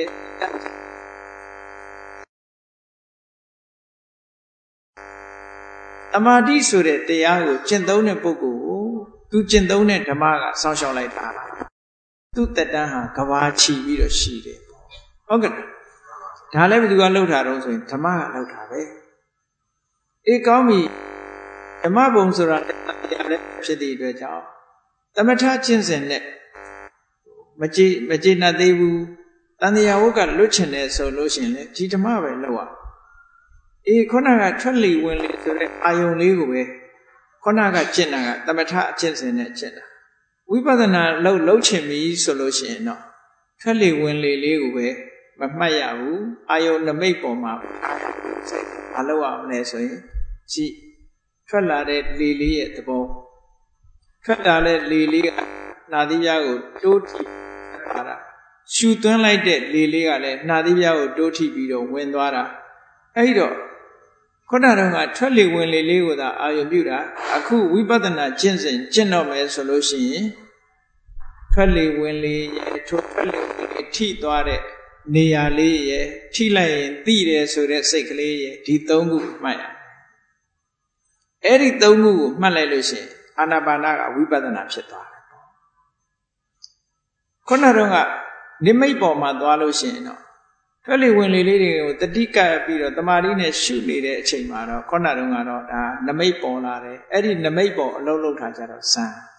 တမာတိဆိုတဲ့တရားကိုကျင့်သုံးတဲ့ပုဂ္ဂိုလ်ကိုသူကျင့်သုံးတဲ့ဓမ္မကစောင့်ရှောက်လိုက်တာသူ့တက်တန်းဟာကဘာချီပြီးတော့ရှိတယ်ဟုတ်ကဲ့ဒါလည်းဘယ်သူကလှုပ်တာတော့ဆိုရင်ဓမ္မကလှုပ်တာပဲအေးကောင်းပြီဓမ္မဘုံဆိုတာတရားလည်းဖြစ်တဲ့အတွက်ကြောင့်သမထကျင့်စဉ်နဲ့မကြည်နှံ့သေးဘူးတန်တရားဝုတ်ကလွတ်ချင်တယ်ဆိုလို့ရှိရင်လေဒီဓမ္မပဲလှုပ်ရအေးခုနကထွက်လေဝင်လေဆိုတဲ့အာယုံလေးကိုပဲခုနကကျင့်တာကသမထအကျင့်စဉ်နဲ့ကျင့်တာဝိပဿနာလှုပ်ချင်ပြီဆိုလို့ရှိရင်တော့ထွက်လေဝင်လေလေးကိုပဲမမှတ်ရဘူးအာယုံနမိတ်ပေါ်မှာမလုပ်ရမလဲဆိုရင်ကြည့်ထွက်လာတဲ့လေလေးရဲ့သဘောထွက်လာတဲ့လေလေးကနာသီးပြားကိုတိုးထိထားတာရှူသွင်းလိုက်တဲ့လေလေးကလည်းနာသီးပြားကိုတိုးထိပြီးတော့ဝင်သွားတာအဲ့တော့ခုနကတော့ကထွက်လေဝင်လေလေးကိုသာအာရုံပြုတာအခုဝိပဿနာကျင့်စဉ်ကျင့်တော့မယ်ဆိုလို့ရှိရင်ထွက်လေဝင်လေရဲ့ထွက်လေဝင်လေထိသွားတဲ့နေရာလေးရဲ့ထိလိုက်ရင်သိတယ်ဆိုတဲ့စိတ်ကလေးရဲ့ဒီသုံးခုမှတ်ရအဲ့ဒီသုံးခုကိုမှတ်လိုက်လို့ရှိရင်အာနာပါနကဝိပဿနာဖြစ်သွားတယ်ပေါ့ခုနကတော့ကနိမိတ်ပေါ်မှာသွားလို့ရှိရင်တော့ထွက်လေဝင်လေလေးတွေကိုတတိကပ်ပြီးတော့တမာရီနဲ့ရှုနေတဲ့အချိန်မှာတော့ခုနကတော့ဒါနမိတ်ပေါ်လာတယ်အဲ့ဒီနမိတ်ပေါ်အလုံးလုံးထားကြတော့ဇံ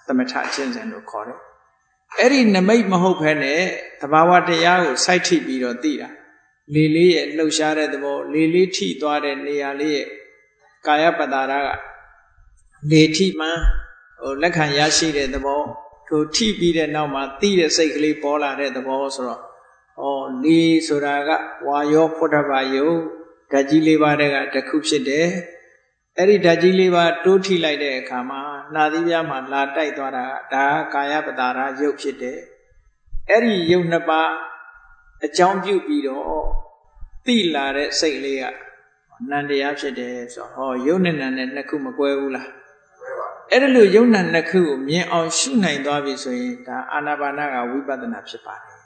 သမထကျင့်စဉ်လို့ခေါ်တယ်အဲ့ဒီနမိတ်မဟုတ်ဘဲနဲ့သဘာဝတရားကိုစိုက်ထိပြီးတော့သိတာလေလေးရဲ့လှုပ်ရှားတဲ့သဘောလေလေးထိသွားတဲ့နေရာလေးရဲ့ကာယပတ္တာရကလေထိမှလက်ခံရရှိတဲ့သဘောထိုထိပြီးတဲ့နောက်မှာသိတဲ့စိတ်ကလေးပေါ်လာတဲ့သဘောဆိုတော့လေဆိုတာကဝါယောဖုဒ္ဓဘာယုတ်ဓာတ်ကြီး၄ပါးတည်းကတစ်ခုဖြစ်တယ်အဲ့ဒီဓာတ်ကြီး၄ပါးတိုးထိလိုက်တဲ့အခါမှာနှာသီးပြားမှာလာတိုက်သွားတာဒါကာယပတ္တာရယုတ်ဖြစ်တယ်အဲ့ဒီယုတ်နှစ်ပါးအကြောင်းပြုပြီးတော့သိလာတဲ့စိတ်လေးကနံတရားဖြစ်တယ်ဆိုတော့ယုတ်နဲ့နံနဲ့နှစ်ခုမကွဲဘူးလားအဲ့ဒါလို့ယုတ်နံနှစ်ခုကိုမြင်အောင်ရှုနိုင်သွားပြီဆိုရင်ဒါအာနာပါနကဝိပဿနာဖြစ်ပါတယ်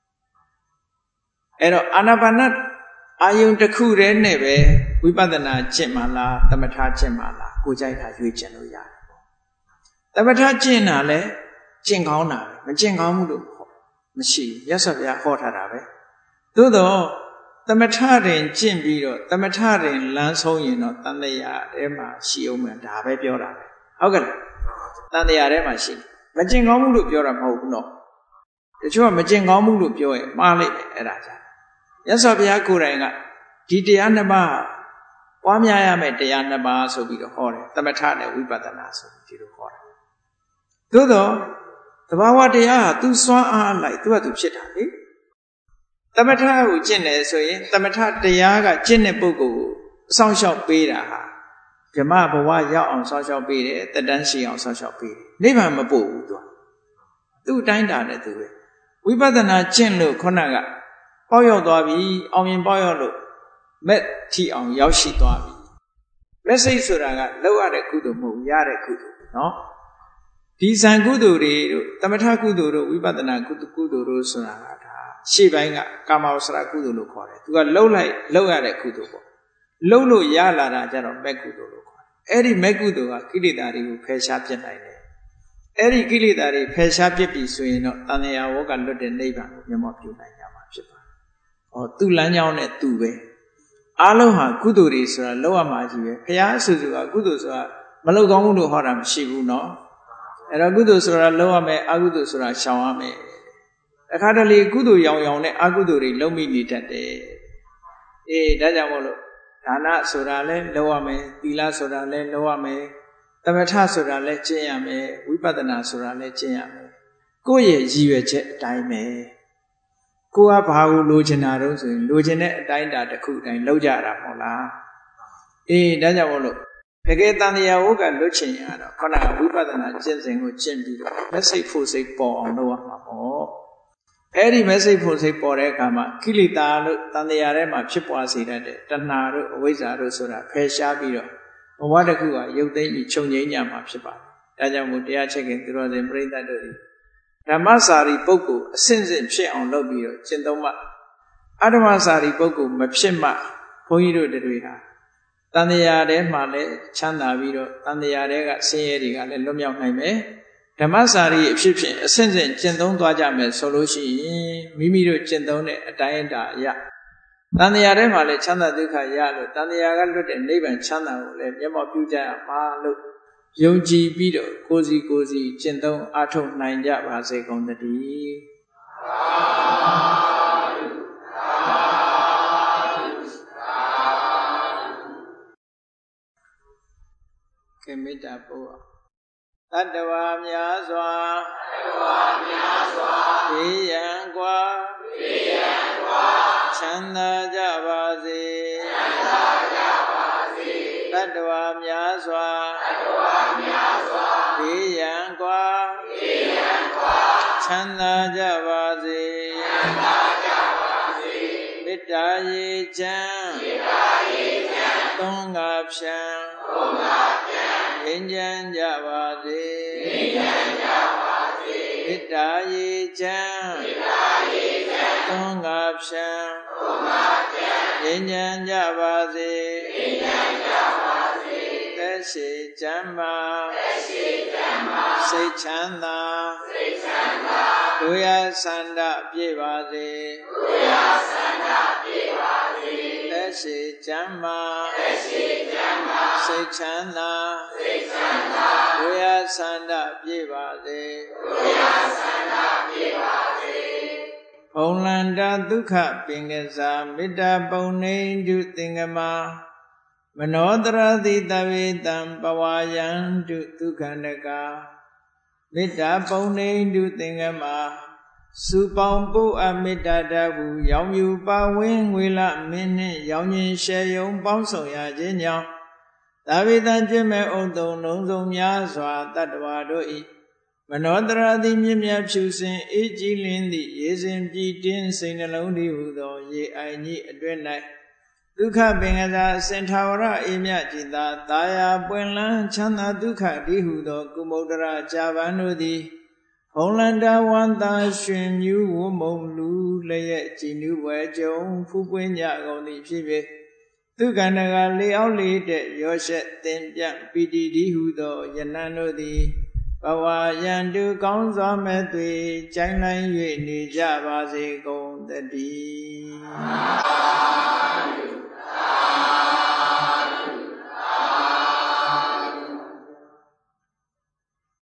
အဲ့တော့အာနာပါနအာယုံတစ်ခုတည်းနဲ့ပဲဝိပဿနာကျင့်မှလားသမထကျင့်မှလားကိုကြိုက်တာရွေးကျင့်လို့ရတယ်ပေါ့သမထကျင့်တာလဲကျင့်ကောင်းတာပဲမကျင့်ကောင်းဘူးလို့မရှိဘူးမြတ်စွာဘုရားဟောထားတာပဲသို့တော့သမထရင်ကျင့်ပြီးတော့သမထရင်လမ်းဆုံးရင်တော့တန်တရားထဲမှာရှိအောင်မယ်ဒါပဲပြောတာပဲဟုတ်ကဲ့တန်တရားထဲမှာရှိမကျင့်ကောင်းမှုလို့ပြောတာမဟုတ်ဘူးနော်တချို့ကမကျင့်ကောင်းမှုလို့ပြောရင်မှားလိုက်တယ်အဲ့ဒါကြောင့်မြတ်စွာဘုရားကိုယ်တိုင်ကဒီတရားနှစ်ပါးပွားများရမယ်တရားနှစ်ပါးဆိုပြီးတော့ဟောတယ်သမထနဲ့ဝိပဿနာဆိုပြီးဒီလိုဟောတယ်သို့တော့သဘာဝတရားဟာသူစွမ်းအားလိုက်သူကသူဖြစ်တာလေသမထကိုကျင့်တယ်ဆိုရင်သမထတရားကကျင့်တဲ့ပုဂ္ဂိုလ်ကိုအဆောင်ရှောက်ပေးတာဟာဗြဟ္မဘဝရောက်အောင်ဆောင်ရှောက်ပေးတယ်တတန်းရှိအောင်ဆောင်ရှောက်ပေးတယ်နိဗ္ဗာန်မပို့ဘူးသူအတိုင်းတာနဲ့သူပဲဝိပဿနာကျင့်လို့ခုနကပေါက်ရောက်သွားပြီအောင်မြင်ပေါက်ရောက်လို့မက်ထီအောင်ရောက်ရှိသွားပြီလက်စိတ်ဆိုတာကလောက်ရတဲ့ကုသိုလ်မဟုတ်ရတဲ့ကုသိုလ်နော်ဒီဇံကုသိုလ်တွေတို့သမထကုသိုလ်တို့ဝိပဿနာကုသိုလ်တို့ဆိုတာကဒါရှေ့ပိုင်းကကာမဝဆရာကုသိုလ်လို့ခေါ်တယ်သူကလောက်ရတဲ့ကုသိုလ်ပေါ့လောက်လို့ရလာတာကြတော့မက်ကုသိုလ်လို့ခေါ်တယ်အဲ့ဒီမက်ကုသိုလ်ကကိလေသာတွေကိုဖယ်ရှားပြစ်နိုင်တယ်အဲ့ဒီကိလေသာတွေဖယ်ရှားပြစ်ပြီဆိုရင်တော့တဏှာဝကလွတ်တဲ့နိဗ္ဗာန်ကိုမျက်မှောက်ပြုနိုင်ကြမှာဖြစ်ပါတယ်သူ့လမ်းကြောင်းနဲ့သူပဲအားလုံးဟာကုသိုလ်တွေဆိုတာလောက်ရမှာကြီးပဲဘုရားဆိုကကုသိုလ်ဆိုတာမလောက်ကောင်းဘူးလို့ဟောတာမရှိဘူးเนาะအဲ့တော့ကုသိုလ်ဆိုတာလောက်ရမယ်အကုသိုလ်ဆိုတာရှောင်ရမယ်အခါတလေကုသိုလ်ရောင်ရောင်နဲ့အကုသိုလ်တွေလုံးမိနေတတ်တယ်ဒါကြောင့်မို့လို့ဒါနဆိုတာလဲလောက်ရမယ်သီလဆိုတာလဲလောက်ရမယ်သမထဆိုတာလဲကျင့်ရမယ်ဝိပဿနာဆိုတာလဲကျင့်ရမယ်ကိုယ့်ရဲ့ရည်ရွယ်ချက်အတိုင်းပဲကိုကဘာကိုလိုချင်တာတော့ဆိုရင်လိုချင်တဲ့အတိုင်းတာတစ်ခုအတိုင်းလောက်ကြတာမဟုတ်လားဒါကြောင့်မို့လို့တကယ်တန်တရားဝကလွတ်ချင်ရတော့ခဏကဝိပဿနာကျင့်စဉ်ကိုကျင့်ပြီးတော့လက်စိတ်ဖို့စိတ်ပေါ်အောင်လုပ်ရမှာပေါ့အဲ့ဒီမစိတ်ဖို့စိတ်ပေါ်တဲ့အခါမှာကိလေသာလို့တန်တရားထဲမှာဖြစ်ပွားစေတတ်တဲ့တဏှာတို့အဝိဇ္ဇာတို့ဆိုတာဖယ်ရှားပြီးတော့ဘဝတစ်ခုကရုပ်သိမ်းပြီးချုပ်ငြိမ်းကြမှာဖြစ်ပါတယ်ဒါကြောင့်မို့တရားချက်ခင်သူတော်စင်ပြိဿတ်တို့ဓမ္မစာရီပုဂ္ဂိုလ်အစဉ်စဉ်ဖြစ်အောင်လုပ်ပြီးတော့ကျင့်သုံးမှအဓမ္မစာရီပုဂ္ဂိုလ်မဖြစ်မှဘုန်းကြီးတို့တွေဟာတန်တရားထဲမှာလည်းချမ်းသာပြီးတော့တန်တရားထဲကဆင်းရဲတွေကလည်းလွတ်မြောက်နိုင်မယ်ဓမ္မစာရီအဖြစ်ဖြင့်အစဉ်စဉ်ကျင့်သုံးသွားကြမယ်ဆိုလို့ရှိရင်မိမိတို့ကျင့်သုံးတဲ့အတိုင်းအတာအရတန်တရားထဲမှာလည်းချမ်းသာဒုက္ခရလို့တန်တရားကလွတ်တဲ့နိဗ္ဗာန်ချမ်းသာကိုလည်းမျက်မှောက်ပြုကြရမှာလို့ယုံကြည်ပြီးတော့ကိုယ်စီကျင့်သုံးအားထုတ်နိုင်ကြပါစေကုန်သတည်းကေမေတ္တာပို့တတ္တဝါများစွာဘေးရန်ကွာချမ်းသာကြပါစေတတ္တဝါများစွာဘေးရန်ကွာချမ်းသာကြပါစေမေတ္တာရေချမ်းသုံးငါဖြံငြိမ်းချမ်းကြပါစေမေတ္တာရေချမ်းသုံးငါဖြံငြိမ်းချမ်းကြပါစေသက်ရှိချမ်းသာစိတ်ချမ်းသာကိုယ်ရဆန္ဒပြည့်ပါစေလက်ရှိချမ်းသာစိတ်ချမ်းသာကိုယ်ရဆန္ဒပြည့်ပါစေဘုံလန္တာဒုက္ခပင်ကစားမေတ္တာပုံနေတုသင်္ကမာမနောတရတိတဝေတံပဝါယံတုဒုက္ခန္တကာမေတ္တာပုံနေတုသင်္ကမာစုပေါင်းပုအမေတ္တာတဟုရောင်မြူပါဝင်းငွေလမင်းနှင့်ရောင်ရင်ရှယ်ယုံပေါင်းဆောင်ရခြင်းကြောင့်သာဝေတံကျွဲ့မဲ့ဥတုံလုံးစုံများစွာတတ္တဝါတို့၏မနောတရတိမြင့်မြတ်ဖြူစင်အေးကြည်လင်းသည့်ရေစဉ်ကြည်တင်းစိတ်နှလုံးတည်းဟုသောရေအိုင်ကြီးအတွင်း၌ဒုက္ခပင်ကစားအစဉ်ထာဝရအေးမြတ်ကြည်သာတာယာပွင့်လန်းချမ်းသာဒုက္ခတည်းဟုသောကုမုဒ္ဒရာကြာပန်တို့သည်ဘုံလန္တာဝန္တာရွှင်မြူးဝမုံလူလျက်ကြည်နူးပွဲကြုံဖူးပွင့်ကြကုန်သည့်ဖြစ်ဖြစ်ဒုက္ခန္တကလေအောင်လေတဲ့ရောရှက်သင်ပြပီတိတည်းဟုသောယနံတို့သည်ဘဝယံတုကောင်းစွာမဲ့သွေကြိုင်လိုက်၍နေကြပါစေကုန်တည်း